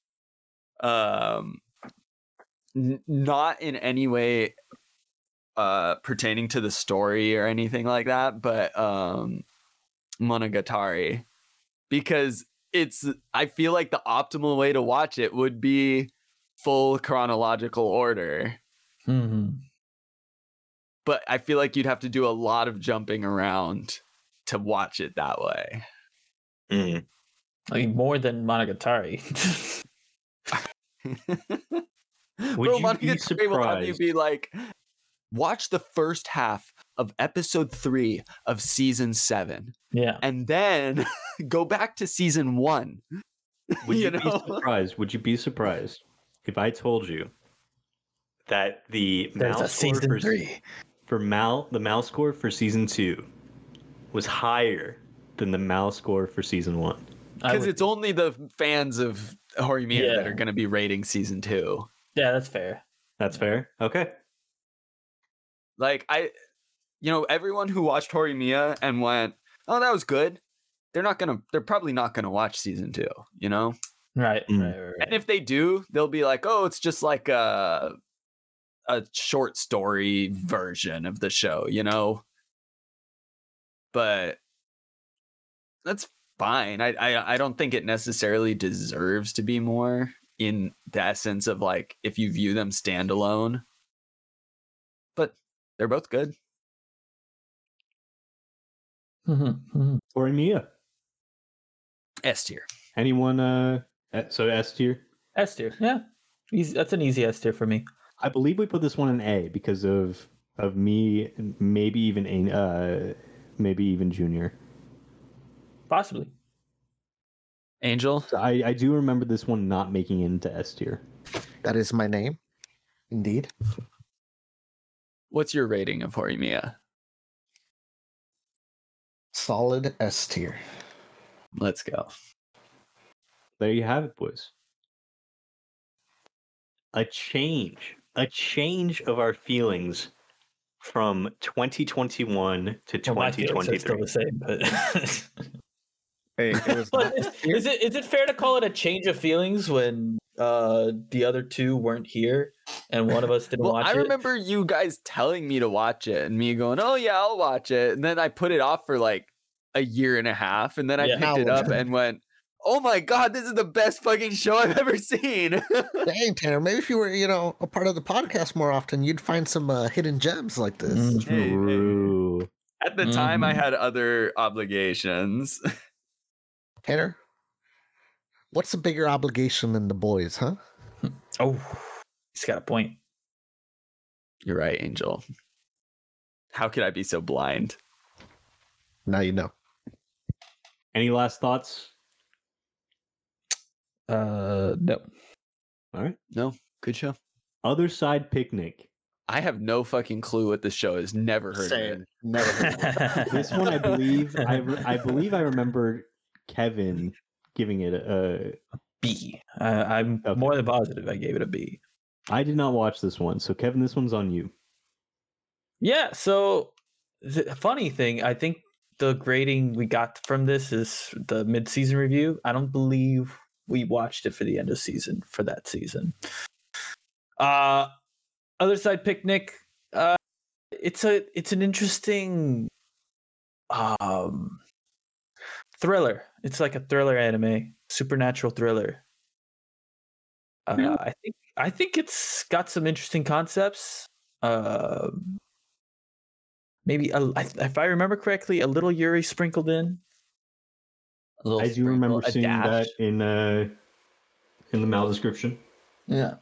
um n- not in any way uh pertaining to the story or anything like that, but um Monogatari, because it's I feel like the optimal way to watch it would be full chronological order, Mhm. but I feel like you'd have to do a lot of jumping around to watch it that way. Mm. I mean, more than Monogatari. Would Bro, you be Monogatari will have you surprised? be like, watch the first half of episode three of season seven, Yeah. and then go back to season one. Would you, you be know? surprised? Would you be surprised if I told you that the There's a mouse score season for, three. for Mal the mouse score for season two was higher than the mouse score for season one? I Because would- it's only the fans of Horimiya that Yeah. are going to be rating season two. yeah, that's fair. That's fair. Okay. Like, I, you know, everyone who watched Horimiya and went, oh, that was good, they're not going to, they're probably not going to watch season two, you know? Right, Mm. right, right, right. And if they do, they'll be like, oh, it's just like a, a short story version of the show, you know? But that's fine. I, I I don't think it necessarily deserves to be more in the essence of like if you view them standalone. But they're both good. Mhm, mhm. Or Mia. S tier. Anyone? Uh. eh, So S tier. S tier, yeah. Easy, that's an easy S tier for me. I believe we put this one in A because of of me, and maybe even a uh, maybe even Junior. Possibly. Angel. So I I do remember this one not making it into S tier. That is my name. Indeed. What's your rating of Horimiya? Solid S tier. Let's go. There you have it, boys. A change, a change of our feelings from twenty twenty-one to Well, my feelings are still twenty twenty-three. the same, but Hey, it was But not is, S tier. is it is it fair to call it a change of feelings when uh the other two weren't here and one of us didn't Well, watch I it? remember you guys telling me to watch it and me going, oh, yeah, I'll watch it. And then I put it off for like a year and a half. And then I Yeah. picked it Now up what? and went, oh my God, this is the best fucking show I've ever seen. Dang, Tanner, maybe if you were, you know, a part of the podcast more often, you'd find some uh, hidden gems like this. Mm. Hey, hey, hey. True. At the time, I Mhm. had other obligations. Tanner, what's a bigger obligation than the boys, huh? Oh, he's got a point. You're right, Angel. How could I be so blind? Now you know. Any last thoughts? Uh, no. All right. No, good show. Other Side Picnic. I have no fucking clue what this show is. Never heard Say of it. it. Never heard of it. This one, I believe, I, re- I believe I remember Kevin giving it a. B. Uh, I'm Okay. more than positive I gave it a B. I did not watch this one, so Kevin, this one's on you. Yeah. So the funny thing, I think the grading we got from this is the mid-season review. I don't believe we watched it for the end of season for that season. Uh, Other Side Picnic. Uh, it's a it's an interesting um thriller. It's like a thriller anime, supernatural thriller. Uh, Really? I think I think it's got some interesting concepts. Uh, maybe a, I- if I remember correctly, a little Yuri sprinkled in. A little I do remember sprinkle, a seeing dash. that in uh, in the mal description. Yeah.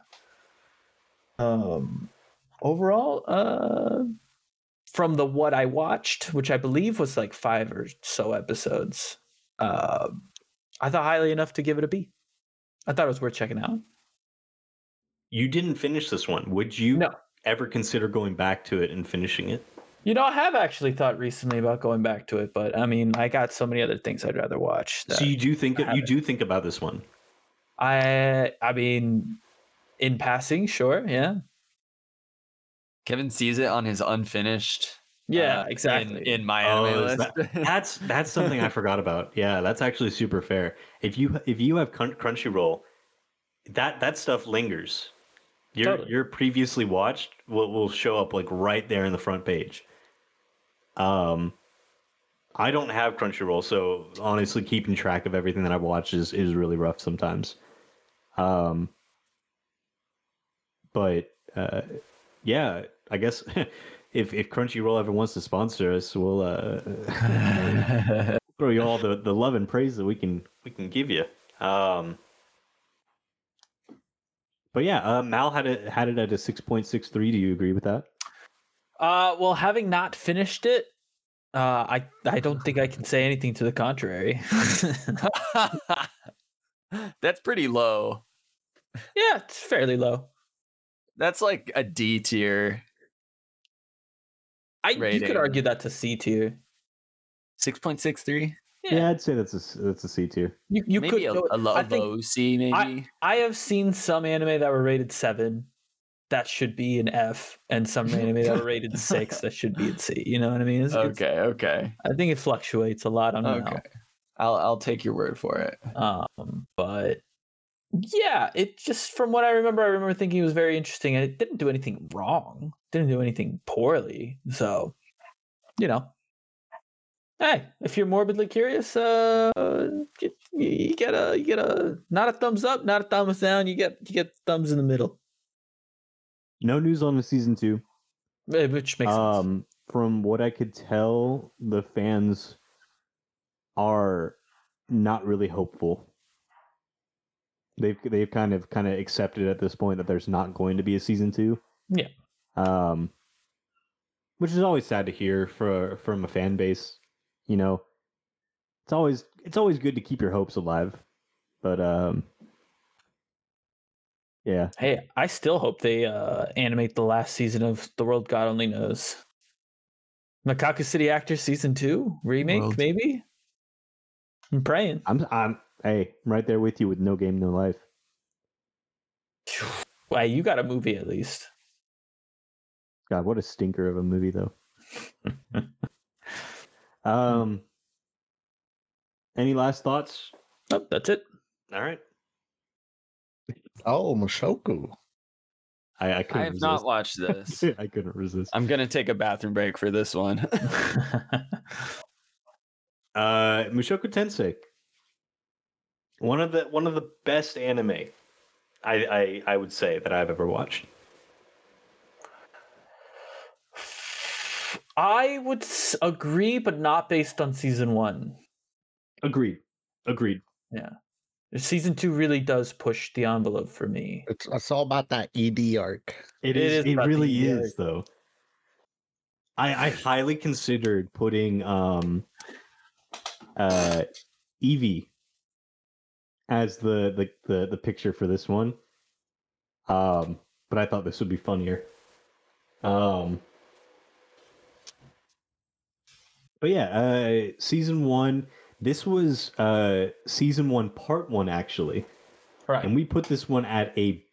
Um. Overall, uh, from the what I watched, which I believe was like five or so episodes, uh, I thought highly enough to give it a B. I thought it was worth checking out. you didn't finish this one. Would you No. ever consider going back to it and finishing it? You know, I have actually thought recently about going back to it, but I mean, I got so many other things I'd rather watch. So you do think I you haven't. do think about this one? I I mean, in passing, sure, yeah, Kevin sees it on his unfinished. yeah, uh, exactly. In, in my Oh, anime is list. that- that's that's something I forgot about. Yeah, that's actually super fair. If you if you have Crun- Crunchyroll, that that stuff lingers. Your Totally. your previously watched will will show up like right there in the front page. Um, I don't have Crunchyroll, so honestly, keeping track of everything that I've watched is is really rough sometimes. Um, but uh, yeah, I guess if if Crunchyroll ever wants to sponsor us, we'll uh, throw you all the, the love and praise that we can we can give you. Um, but yeah, uh, Mal had it had it at a six point six three. Do you agree with that? Uh, well, having not finished it, uh, I I don't think I can say anything to the contrary. That's pretty low. Yeah, it's fairly low. That's like a D tier. I you Rating. could argue that to C tier. six point six three? Yeah. Yeah, I'd say that's a that's a C tier. You you Maybe could a, go- a low, I think low C, maybe. I have seen some anime that were rated seven. That should be an F, and some anime that were rated six that should be in C. You know what I mean? It's, it's- okay, okay. I think it fluctuates a lot on Okay. I'll I'll take your word for it. Mal. Um, but yeah, it just from what I remember, I remember thinking it was very interesting, and it didn't do anything wrong. Didn't do anything poorly. So, you know, hey, if you're morbidly curious, uh, get, you get a you get a not a thumbs up, not a thumbs down. You get you get thumbs in the middle, No news on the season two. eh, which makes sense. Um, from what I could tell, the fans are not really hopeful. They've they've kind of kind of accepted at this point that there's not going to be a season two. Yeah. Um, which is always sad to hear for from a fan base. You know, it's always it's always good to keep your hopes alive, but um, yeah. Hey, I still hope they uh, animate the last season of The World God Only Knows. Macaca City Actors season two remake, World. maybe. I'm praying. I'm I'm hey, I'm right there with you with No Game No Life. Wow, you got a movie at least. God, what a stinker of a movie though. um, any last thoughts? Oh, that's it. All right. Oh, Mushoku. I I I couldn't have resist. not watched this. I couldn't resist. I'm gonna take a bathroom break for this one. Uh, Mushoku Tensei. One of the one of the best anime, I I, I would say that I've ever watched. I would s- agree, but not based on season one. Agreed. Agreed. Season two really does push the envelope for me. It's, it's all about that E D arc. It It is. is It about the really year. is, though. I I highly considered putting um uh Eevee as the the the, the picture for this one. Um, but I thought this would be funnier. Um. But yeah, uh, season one. This was uh, season one, part one, actually, Right. and we put this one at a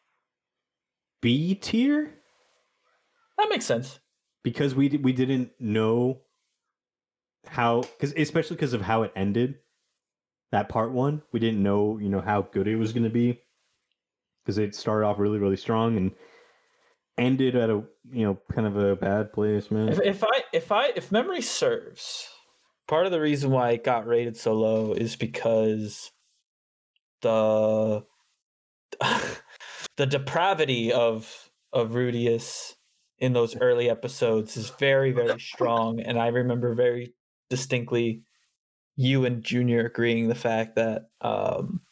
B tier That makes sense. because we di- we didn't know how, because especially because of how it ended. That part one, we didn't know, you know, how good it was going to be because it started off really, really strong and ended at a, you know, kind of a bad place, man. If, if I if I if memory serves, part of the reason why it got rated so low is because the the depravity of of Rudius in those early episodes is very, very strong. And I remember very distinctly you and Junior agreeing the fact that um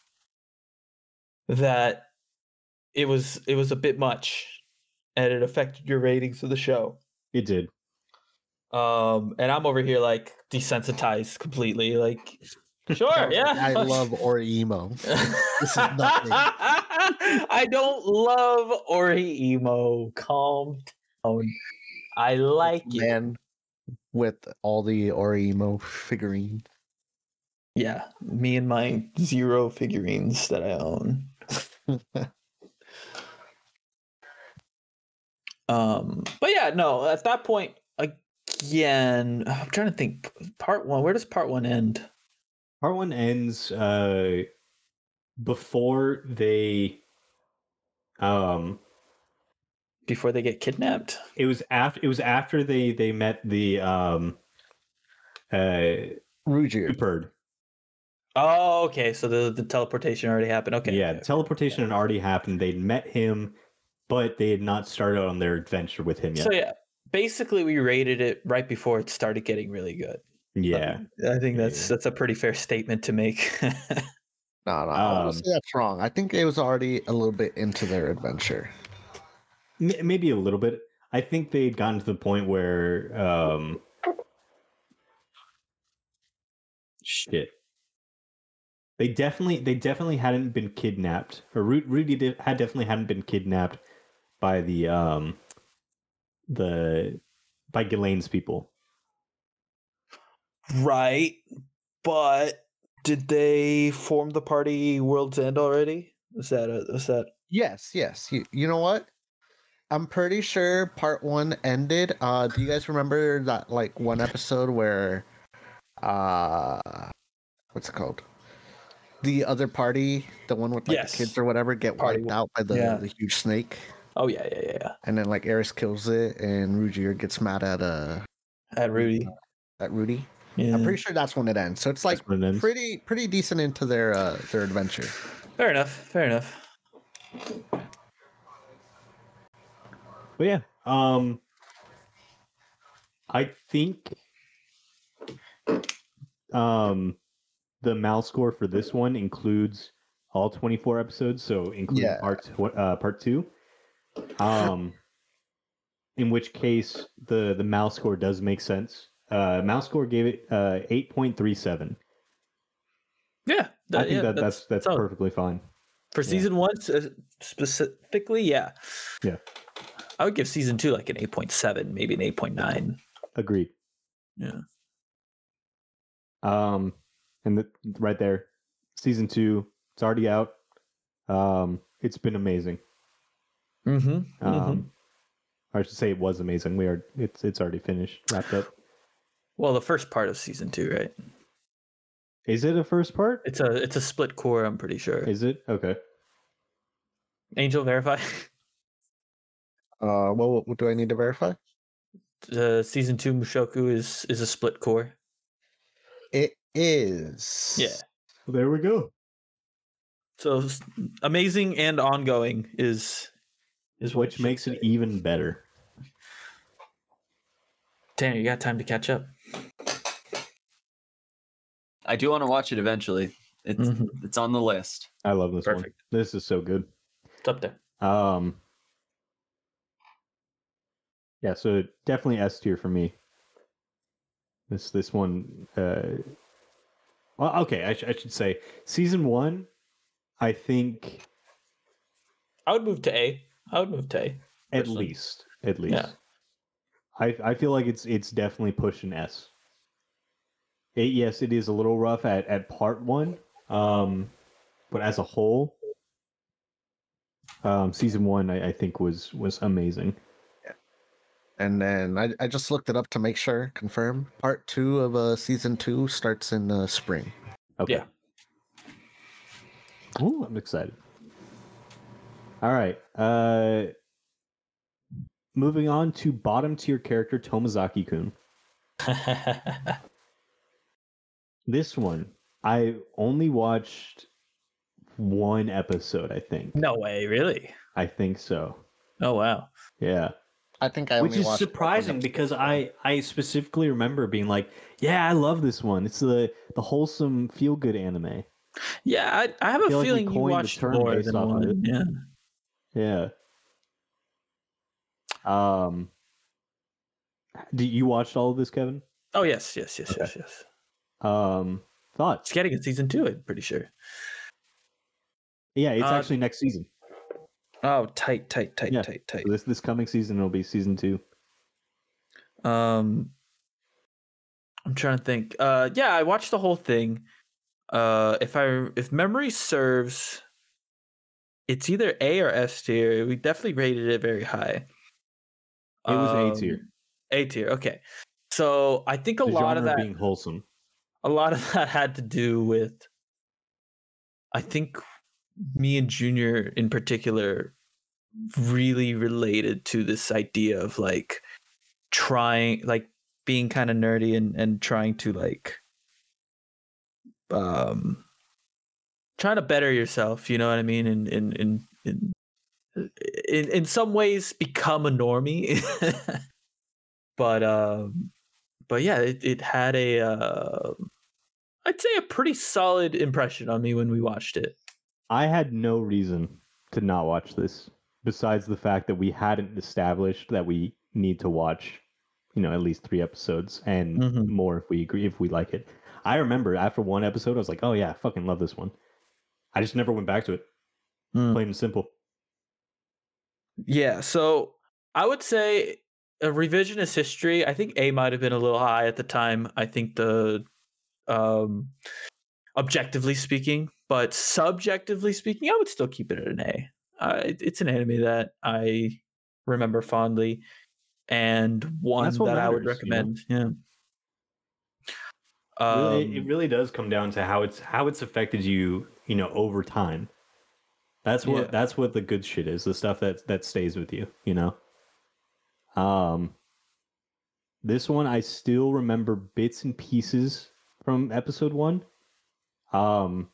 that it was it was a bit much and it affected your ratings of the show. It did. Um, and I'm over here like desensitized completely. Like, sure, yeah. I love or emo. This is nothing. I don't love Ori emo. Calm down. I like it. Man with all the Orimo figurines. Yeah, me and my zero figurines that I own. Um, but yeah, no. At that point, again, I'm trying to think. Part one. Where does part one end? Part one ends uh, before they. Um, Before they get kidnapped. it was after. It was after they they met the um, uh, Rugier. Bird. Oh, okay. So the, the teleportation already happened. Okay. Yeah, okay, teleportation okay. had already happened. They'd met him, but they had not started on their adventure with him yet. So yeah, basically we rated it right before it started getting really good. Yeah, I, I think that's Yeah. that's a pretty fair statement to make. No, no, I Um, would say that's wrong. I think it was already a little bit into their adventure. M- maybe a little bit. I think they'd gotten to the point where um, shit. They definitely, they definitely hadn't been kidnapped, or Ru- Rudy did, had definitely hadn't been kidnapped by the um, the by Ghislaine's people. Right, but did they form the party World's End already? Is that a, is that Yes, yes. You, you know what? I'm pretty sure part one ended. Uh, do you guys remember that like one episode where, uh, what's it called? The other party, the one with like Yes. the kids or whatever, get Party wiped one. out by the, Yeah. the huge snake, Oh yeah, yeah, yeah, yeah. and then like Eris kills it, and Rugier gets mad at uh At Rudy. at Rudy. Yeah. I'm pretty sure that's when it ends. So it's like That's when it ends. pretty pretty decent into their uh their adventure. Fair enough. Fair enough. But yeah, um, I think um, the Mal score for this one includes all twenty-four episodes, so including Yeah. part tw- uh, part two. Um, in which case the the Mal score does make sense. Uh, Mal score gave it uh eight point three seven. Yeah, I think yeah, that that's that's solid. perfectly fine. For Yeah. season one s- specifically, yeah. Yeah. I would give season two like an eight point seven, maybe an eight point nine. Agreed. Yeah. Um, and the, right there, season two, it's already out. Um, it's been amazing. Mm-hmm. Um, or I should say it was amazing. We are it's it's already finished, wrapped up. Well, the first part of season two, right? Is it a first part? It's a it's a split core, I'm pretty sure. Is it? Okay. Angel, verify. Uh, what, what do I need to verify? The season two Mushoku is is a split core. It is. Yeah. There we go. So s- amazing and ongoing is is what Which should makes say. it even better. Tanner, you got time to catch up. I do want to watch it eventually. It's Mhm. it's on the list. I love this Perfect. one. This is so good. It's up there. Um Yeah, so definitely S tier for me. This this one uh well, okay, I, sh- I should say season one, I think I would move to A. I would move to A. at personally. least at least. Yeah. I I feel like it's it's definitely pushing S. It, yes, it is a little rough at, at part one, um, but as a whole, um, season one I, I think was was amazing. And then I, I just looked it up to make sure, confirm. Part two of uh, season two starts in uh, spring. Okay. Yeah. Ooh, I'm excited. All right. Uh, moving on to bottom tier character Tomazaki-kun. This one, I only watched one episode, I think. No way, really? I think so. Oh wow. Yeah. I think I Which only is watched surprising one because episode. I, I specifically remember being like, yeah, I love this one. It's the the wholesome feel good anime. Yeah, I, I have a feel like we feeling you coined the watched term more based than off of one. it. Yeah. Yeah. Um do you watched all of this, Kevin? Oh yes, yes, yes, Okay. yes, yes. Um It's thoughts? getting a season two, I'm pretty sure. Yeah, it's Uh, actually next season. Oh, tight, tight, tight, Yeah. tight, tight. So this this coming season will be season two. Um, I'm trying to think. Uh, yeah, I watched the whole thing. Uh, if I if memory serves, it's either A or S tier. We definitely rated it very high. It was A Um, tier. A tier. Okay. So I think a The lot of genre that, being wholesome. a lot of that had to do with, I think, me and Junior in particular really related to this idea of like trying, like being kind of nerdy and and trying to like, um, trying to better yourself. You know what I mean? In in in in in, in some ways, become a normie. but um, but yeah, it it had a. Uh, I'd say a pretty solid impression on me when we watched it. I had no reason to not watch this, besides the fact that we hadn't established that we need to watch, you know, at least three episodes and Mhm. more if we agree, if we like it. I remember after one episode, I was like, oh yeah, I fucking love this one. I just never went back to it. Mm. Plain and simple. Yeah, so I would say a revisionist history. I think A might have been a little high at the time. I think the, um, objectively speaking, but subjectively speaking, I would still keep it at an A. Uh, it, it's an anime that I remember fondly, and one That's what that I would matters, you know? recommend. Yeah. Really, Um, it really does come down to how it's how it's affected you, you know, over time. That's what Yeah. that's what the good shit is, the stuff that that stays with you, you know. Um, this one I still remember bits and pieces from episode one. Um,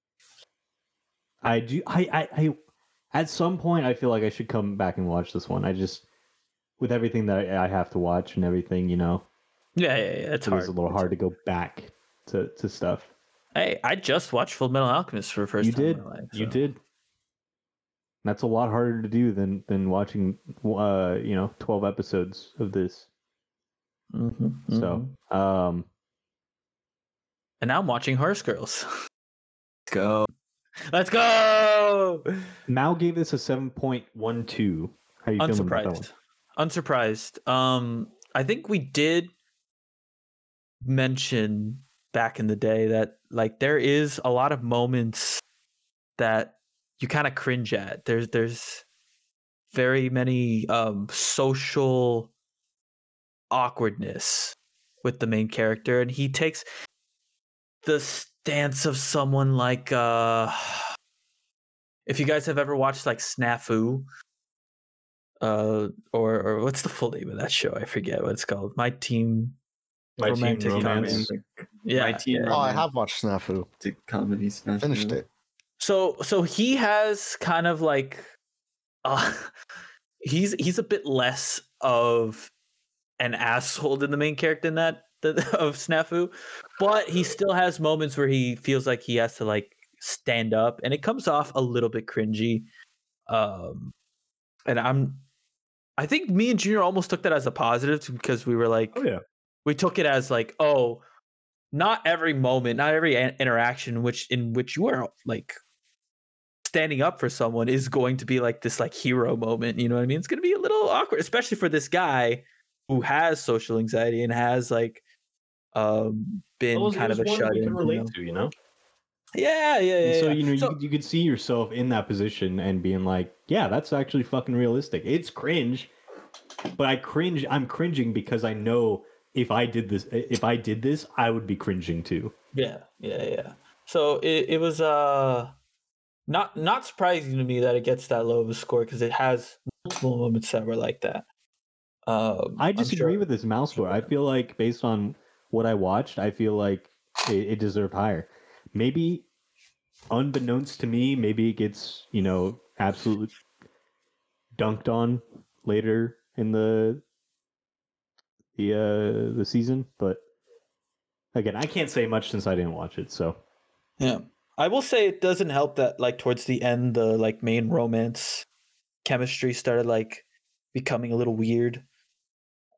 I do. I, I, I. At some point, I feel like I should come back and watch this one. I just, with everything that I, I have to watch and everything, you know, yeah, yeah, yeah. It's it hard. was a little It's hard to go back to to stuff. Hey, I just watched Full Metal Alchemist for the first You time did. in my life. You so- did. That's a lot harder to do than than watching, uh, you know, twelve episodes of this. Mhm, So, mhm. um, And now I'm watching Horse Girls. Go. Let's go! Mao gave this a seven point one two. How you feeling about that one? Unsurprised. Unsurprised. Um, I think we did mention back in the day that like there is a lot of moments that you kind of cringe at. There's there's very many um social awkwardness with the main character, and he takes the stance of someone like uh if you guys have ever watched like Snafu, uh or or what's the full name of that show? I forget what it's called. My Team My Teen Romantic Romance. Comedy. Yeah, My Teen yeah. Oh, I Romantic have watched Snafu. comedy smash. Finished it. So so he has kind of like uh he's he's a bit less of an asshole than the main character in that the, of Snafu, but he still has moments where he feels like he has to like stand up, and it comes off a little bit cringy. Um, and I'm, I think me and Junior almost took that as a positive because we were like, Oh yeah. we took it as like, oh, not every moment, not every a- interaction which in which you are like standing up for someone is going to be like this like hero moment. You know what I mean? It's going to be a little awkward, especially for this guy who has social anxiety and has like um been Well, it kind of a was one shut we in. can You relate know? to, you know. Yeah, yeah, yeah. And so yeah. you know, So- you, you could see yourself in that position and being like, yeah, that's actually fucking realistic. It's cringe, but I cringe. I'm cringing because I know if I did this, if I did this, I would be cringing too. Yeah, yeah, yeah. So it, it was uh not not surprising to me that it gets that low of a score because it has multiple moments that were like that. Um, I I'm disagree sure- with this mouse score. I feel like based on what I watched, I feel like it, it deserved higher. Maybe unbeknownst to me, maybe it gets, you know, absolutely dunked on later in the the uh the season, but again, I can't say much since I didn't watch it. So Yeah, I will say it doesn't help that like towards the end, the like main romance chemistry started like becoming a little weird.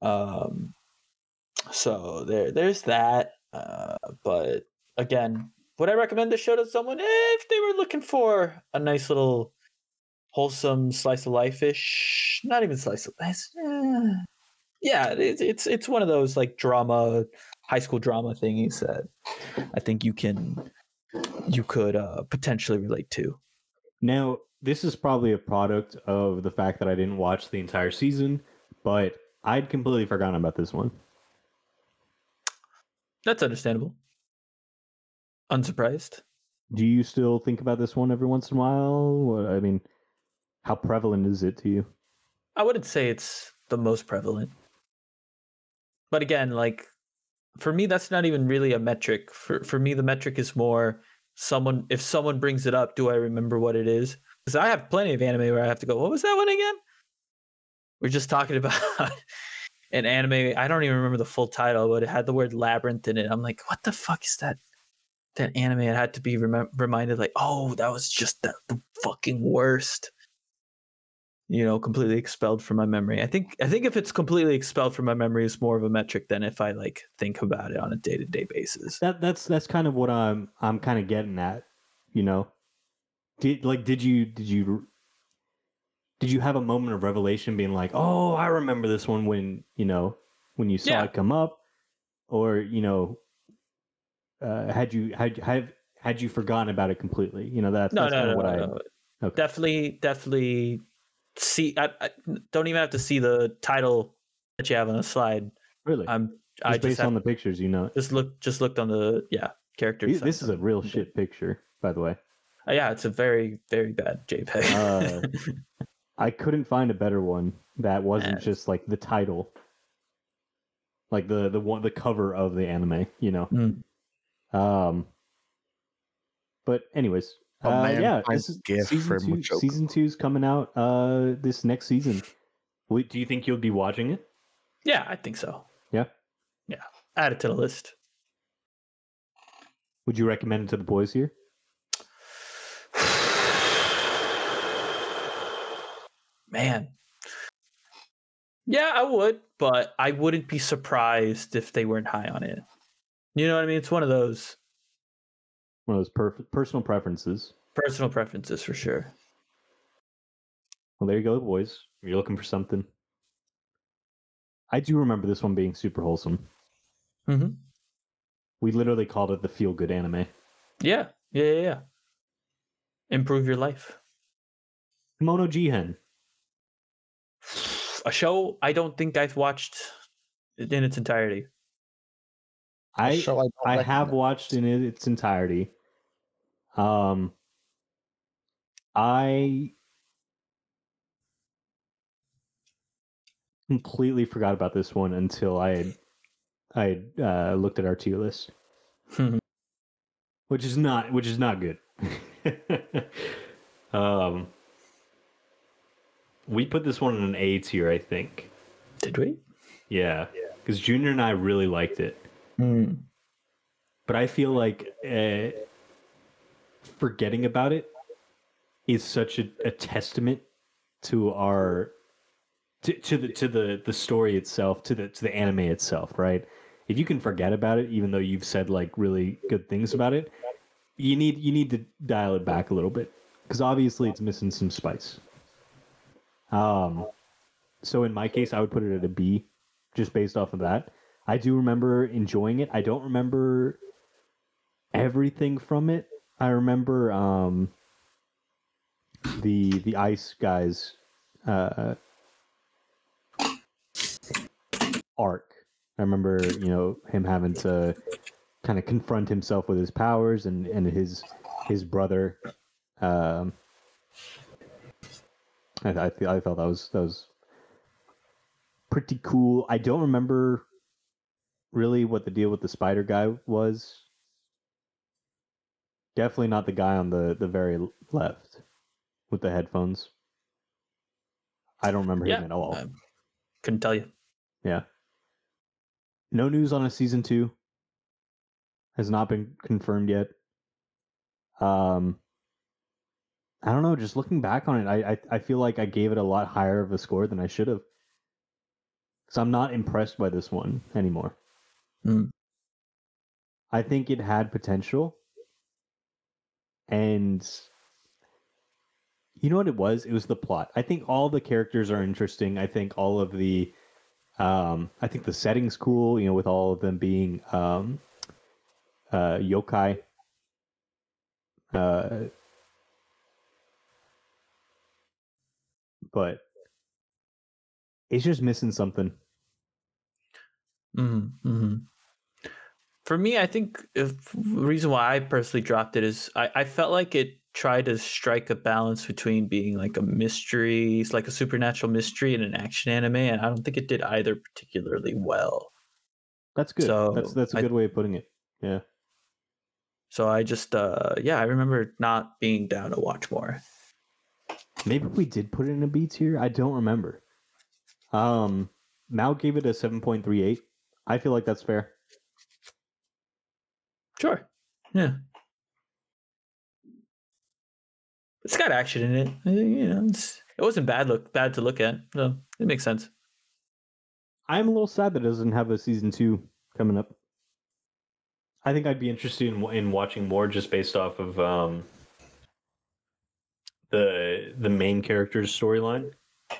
Um, so there, there's that. Uh, but again, would I recommend this show to someone if they were looking for a nice little wholesome slice of life-ish? Not even slice of life. Eh, yeah, it's it's it's one of those like drama, high school drama thingies that I think you can you could uh, potentially relate to. Now, this is probably a product of the fact that I didn't watch the entire season, but I'd completely forgotten about this one. That's understandable. Unsurprised. Do you still think about this one every once in a while? What- I mean, how prevalent is it to you? I wouldn't say it's the most prevalent. But again, like for me, that's not even really a metric. For for me, the metric is more someone if someone brings it up, do I remember what it is? Because I have plenty of anime where I have to go, what was that one again? We're just talking about an anime. I don't even remember the full title, but it had the word labyrinth in it. I'm like, what the fuck is that? That anime. It had to be rem- reminded, like, oh, that was just the, the fucking worst. You know, completely expelled from my memory. I think I think if it's completely expelled from my memory, it's more of a metric than if I like think about it on a day to day basis. That that's that's kind of what I'm I'm kind of getting at, you know. Did like did you did you did you have a moment of revelation, being like, oh, I remember this one when you know when you saw Yeah. it come up, or you know, uh, had you had had had you forgotten about it completely? You know, that's No, that's no, kind no, of what no, I no. okay. Definitely, definitely. See, I, I don't even have to see the title that you have on the slide. Really. I'm Just I based just on have, the pictures, you know. it. just look just looked on the yeah characters. Th- This is a section. real shit picture, by the way. Uh, yeah, it's a very very bad JPEG. Uh, I couldn't find a better one that wasn't Man. just like the title, like the the one the cover of the anime, you know. Mm. Um, but anyways, A uh, man yeah, finds this is a gift season for two. Mushoku. Season two's coming out uh this next season. Wait, do you think you'll be watching it? Yeah, I think so. Yeah. Add it to the list. Would you recommend it to the boys here? Man. Yeah, I would, but I wouldn't be surprised if they weren't high on it. You know what I mean? It's one of those One of those per- personal preferences. personal preferences for sure. Well, there you go, boys. You're looking for something. I do remember this one being super wholesome. Mm-hmm. We literally called it the feel good anime. Yeah, yeah, yeah, yeah. Improve your life. Kimono Jihen. A show I don't think I've watched in its entirety. I show I don't I have recommend. watched in its entirety. Um, I completely forgot about this one until I had I had, uh, looked at our tier list, which is not which is not good. um, we put this one in an A tier, I think. Did we? Yeah, because Junior and I really liked it, Mm. but I feel like uh, forgetting about it is such a, a testament to our to, to the to the the story itself, to the to the anime itself, right? If you can forget about it, even though you've said like really good things about it, you need you need to dial it back a little bit, because obviously it's missing some spice. Um, so in my case, I would put it at a B, just based off of that. I do remember enjoying it. I don't remember everything from it. I remember um, the the ice guys uh, arc. I remember, you know, him having to kind of confront himself with his powers and, and his his brother. Um, I I, feel, I thought that was that was pretty cool. I don't remember really what the deal with the spider guy was. Definitely not the guy on the, the very left with the headphones. I don't remember Yeah, him at all. I couldn't tell you. Yeah. No news on a season two. Has not been confirmed yet. Um, I don't know. Just looking back on it, I, I I feel like I gave it a lot higher of a score than I should have. Because I'm not impressed by this one anymore. Mm. I think it had potential, and you know what it was? It was the plot. I think all the characters are interesting. I think all of the, um, I think the setting's cool. You know, with all of them being um, uh, yokai. Uh, but it's just missing something. Mm-hmm. Mm-hmm. For me, I think if, the reason why I personally dropped it is I, I felt like it tried to strike a balance between being like a mystery, it's like a supernatural mystery and an action anime, and I don't think it did either particularly well. That's good. So that's that's a I- good way of putting it. Yeah. So I just, uh, yeah, I remember not being down to watch more. Maybe we did put it in a B tier. I don't remember. Um, Mal gave it a seven point three eight. I feel like that's fair. Sure. Yeah. It's got action in it. Uh, You know, it's, it wasn't bad look bad to look at. So it makes sense. I'm a little sad that it doesn't have a season two coming up. I think I'd be interested in, in watching more just based off of um, the the main character's storyline.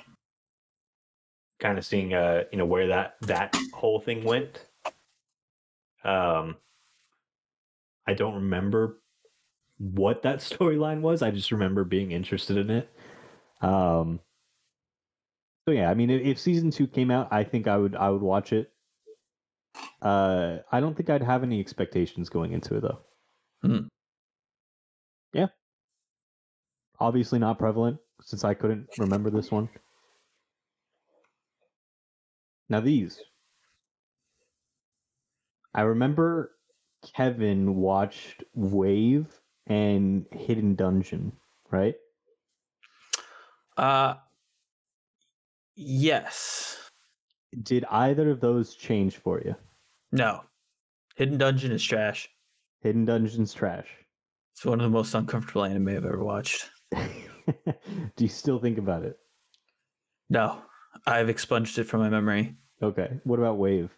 Kind of seeing uh you know where that that whole thing went. Um, I don't remember what that storyline was. I just remember being interested in it. Um, so yeah, I mean, if, if season two came out, I think I would I would watch it. Uh, I don't think I'd have any expectations going into it though. Hmm. Yeah, obviously not prevalent since I couldn't remember this one. Now these, I remember Kevin watched Wave and Hidden Dungeon, right? Uh, yes. Did either of those change for you? No. Hidden Dungeon is trash. Hidden Dungeon's trash. It's one of the most uncomfortable anime I've ever watched. Do you still think about it? No, I've expunged it from my memory. Okay. What about Wave?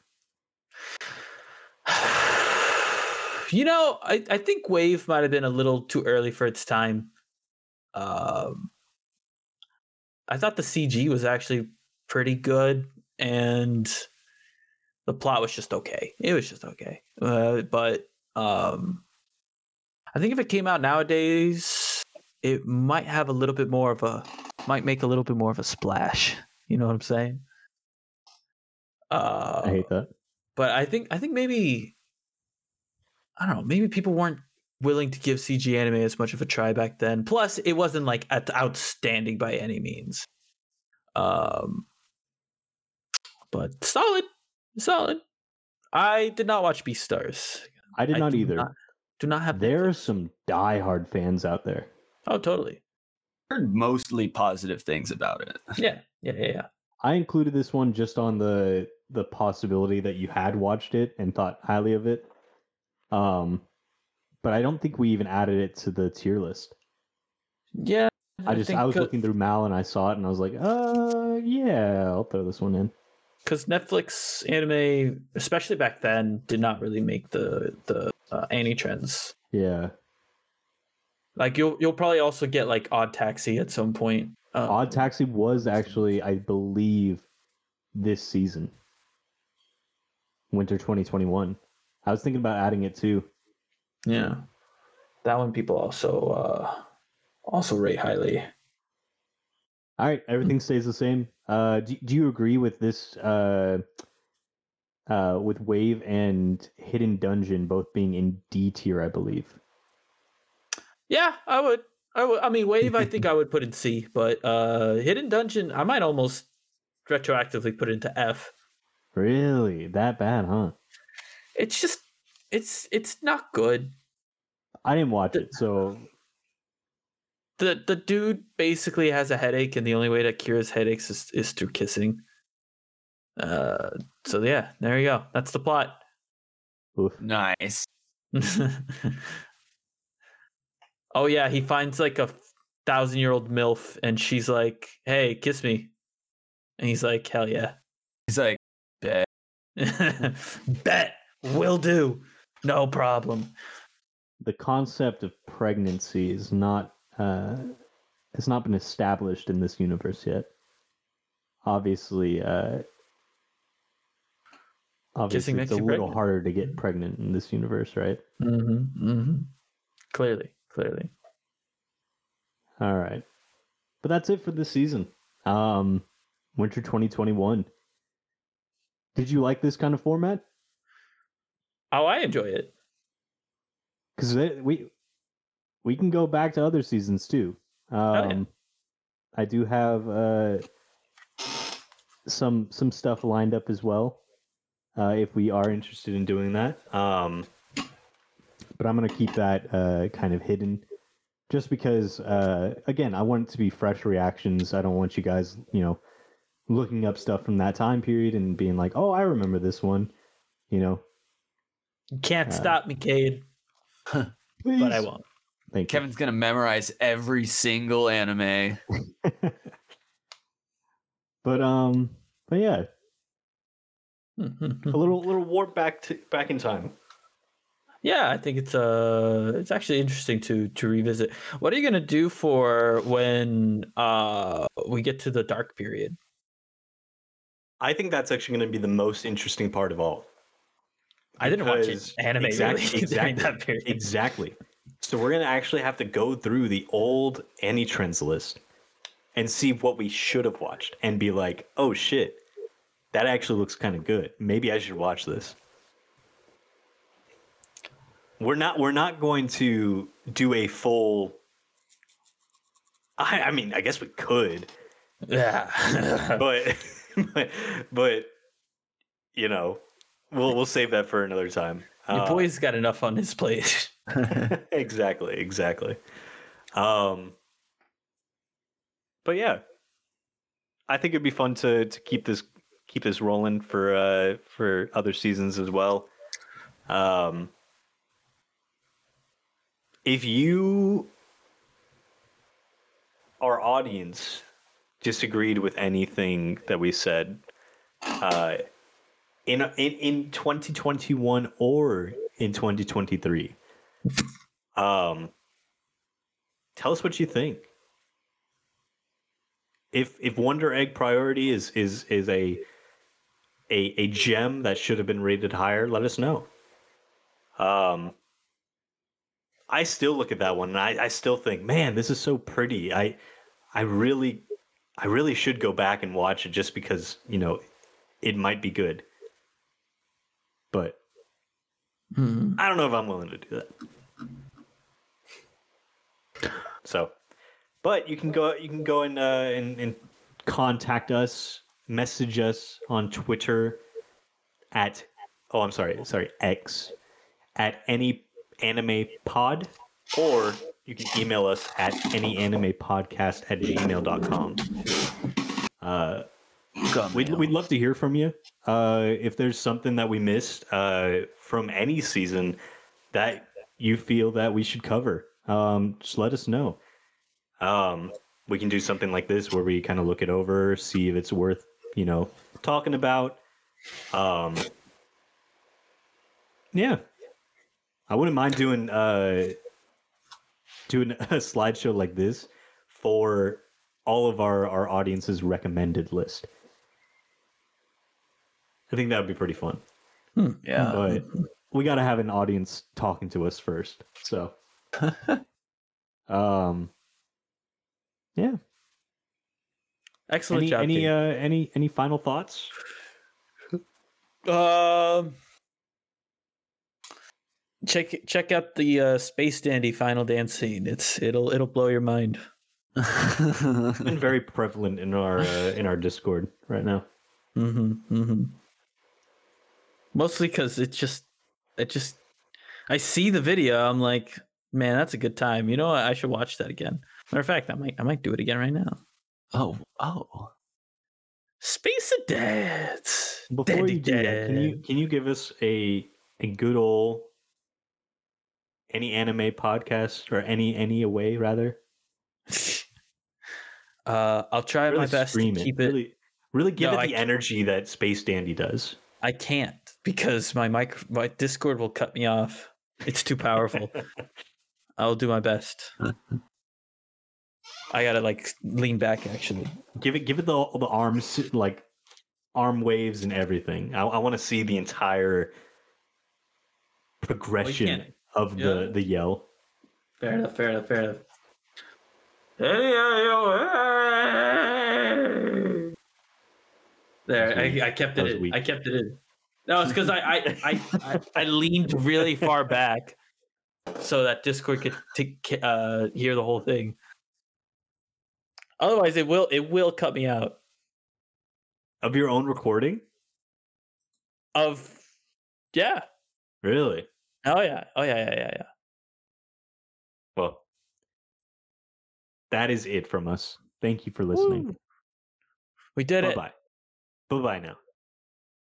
You know, I, I think Wave might have been a little too early for its time. Um, I thought the C G was actually pretty good, and the plot was just okay. It was just okay. Uh, but um, I think if it came out nowadays, it might have a little bit more of a, might make a little bit more of a splash. You know what I'm saying? Uh, I hate that. But I think I think maybe I don't know. Maybe people weren't willing to give C G anime as much of a try back then. Plus, it wasn't like at outstanding by any means. Um, but solid, solid. I did not watch Beastars. I did I not do either. Not, do not have. There are Netflix. some diehard fans out there. Oh, totally. Heard mostly positive things about it. Yeah, yeah, yeah, yeah. I included this one just on the the possibility that you had watched it and thought highly of it. Um, but I don't think we even added it to the tier list. Yeah. I just think, I was uh, looking through Mal and I saw it and I was like, uh, yeah, I'll throw this one in. because Netflix anime, especially back then, did not really make the the uh, anime trends. Yeah, Like you'll you'll probably also get like Odd Taxi at some point. Um, Odd Taxi was actually, I believe, this season, winter twenty twenty-one. I was thinking about adding it too. Yeah, that one people also uh, also rate highly. All right, everything stays the same. Uh, do, do you agree with this? Uh, uh, with Wave and Hidden Dungeon both being in D tier, I believe. Yeah, I would. I would. I mean, Wave, I think I would put in C, but uh, Hidden Dungeon, I might almost retroactively put it into F. Really, that bad, huh? It's just, it's it's not good. I didn't watch it, so the The dude basically has a headache, and the only way to cure his headaches is, is through kissing. Uh, so yeah, there you go. That's the plot. oof. Nice. Oh yeah, he finds like a thousand year old MILF, and she's like, "Hey, kiss me," and he's like, "Hell yeah." He's like, bet. Bet will do, no problem. the concept of pregnancy is not uh, has not been established in this universe yet. Obviously, uh, obviously, Kissing it's makes a you little pregnant. harder to get pregnant in this universe, right? Mm-hmm, mm-hmm. Clearly, clearly. All right, but that's it for this season. Um, Winter twenty twenty-one. Did you like this kind of format? Oh, I enjoy it. Because we we can go back to other seasons too. Um, yeah. I do have uh, some some stuff lined up as well. Uh, if we are interested in doing that, um, but I'm gonna keep that uh, kind of hidden, just because uh, again, I want it to be fresh reactions. I don't want you guys, you know, looking up stuff from that time period and being like, "Oh, I remember this one," you know. You can't Uh, stop me, Cade. But I Please. won't. Thank you. Kevin's gonna memorize every single anime. But um, but yeah, Mm-hmm. a little little warp back to back in time. Yeah, I think it's uh it's actually interesting to to revisit. What are you gonna do for when uh we get to the dark period? I think that's actually going to be the most interesting part of all. I didn't watch it Because- anime exactly, really during exactly, that period. Exactly. So we're going to actually have to go through the old Annie Trends list and see what we should have watched and be like, oh shit, that actually looks kind of good. Maybe I should watch this. We're not we're not going to do a full I, I mean, I guess we could, Yeah. but but, but you know, we'll we'll save that for another time. Your Uh, boy's got enough on his plate. exactly, exactly. Um, but yeah, I think it'd be fun to to keep this keep this rolling for uh for other seasons as well. Um, if you, our audience, disagreed with anything that we said, uh, in in in twenty twenty-one or in twenty twenty-three, um, tell us what you think. If if Wonder Egg Priority is is is a a a gem that should have been rated higher, let us know. Um, I still look at that one and I, I still think, man, this is so pretty. I I really I really should go back and watch it just because, you know, it might be good. But Hmm. I don't know if I'm willing to do that. So, but you can go you can go and uh, and, and contact us, message us on Twitter at oh I'm sorry sorry X at any anime pod, or you can email us at anyanimepodcast at gmail dot com. Uh, we'd, we'd love to hear from you. Uh, if there's something that we missed uh, from any season that you feel that we should cover, um, just let us know. Um, we can do something like this where we kind of look it over, see if it's worth, you know, talking about. Um, yeah, I wouldn't mind doing uh, doing a slideshow like this for all of our, our audience's recommended list. I think that would be pretty fun. Yeah. But we got to have an audience talking to us first. So, um, yeah. Excellent Any job. any Cade. uh, any any final thoughts? Um, check check out the uh, Space Dandy final dance scene. It's it'll it'll blow your mind. It's been very prevalent in our uh, in our Discord right now. Mm-hmm. Mm-hmm. Mostly because it just it just I see the video. I'm like, man, that's a good time. You know what? I should watch that again. Matter of fact, I might I might do it again right now. Oh, oh. Space dance. Before Dandy you do that, can you can you give us a a good old any anime podcast or any any away rather? Uh, I'll try Really my best to scream keep it. it. Really, really give No, it I the can't. energy that Space Dandy does. I can't because my mic my Discord will cut me off. It's too powerful. I'll do my best. I gotta like lean back actually. Give it, give it the the arms, like arm waves and everything. I, I want to see the entire progression can't- of yeah. the the yell. Fair enough. Fair enough. Fair enough. There, I, I kept That it was in. weak. I kept it in. No, it's because I I, I I I leaned really far back so that Discord could t- uh, hear the whole thing. Otherwise, it will it will cut me out Of your own recording? of yeah. Really? Oh yeah. Oh yeah. Yeah. Yeah. Yeah. Well, that is it from us. Thank you for listening. Woo. We did Bye it. bye. Bye bye now.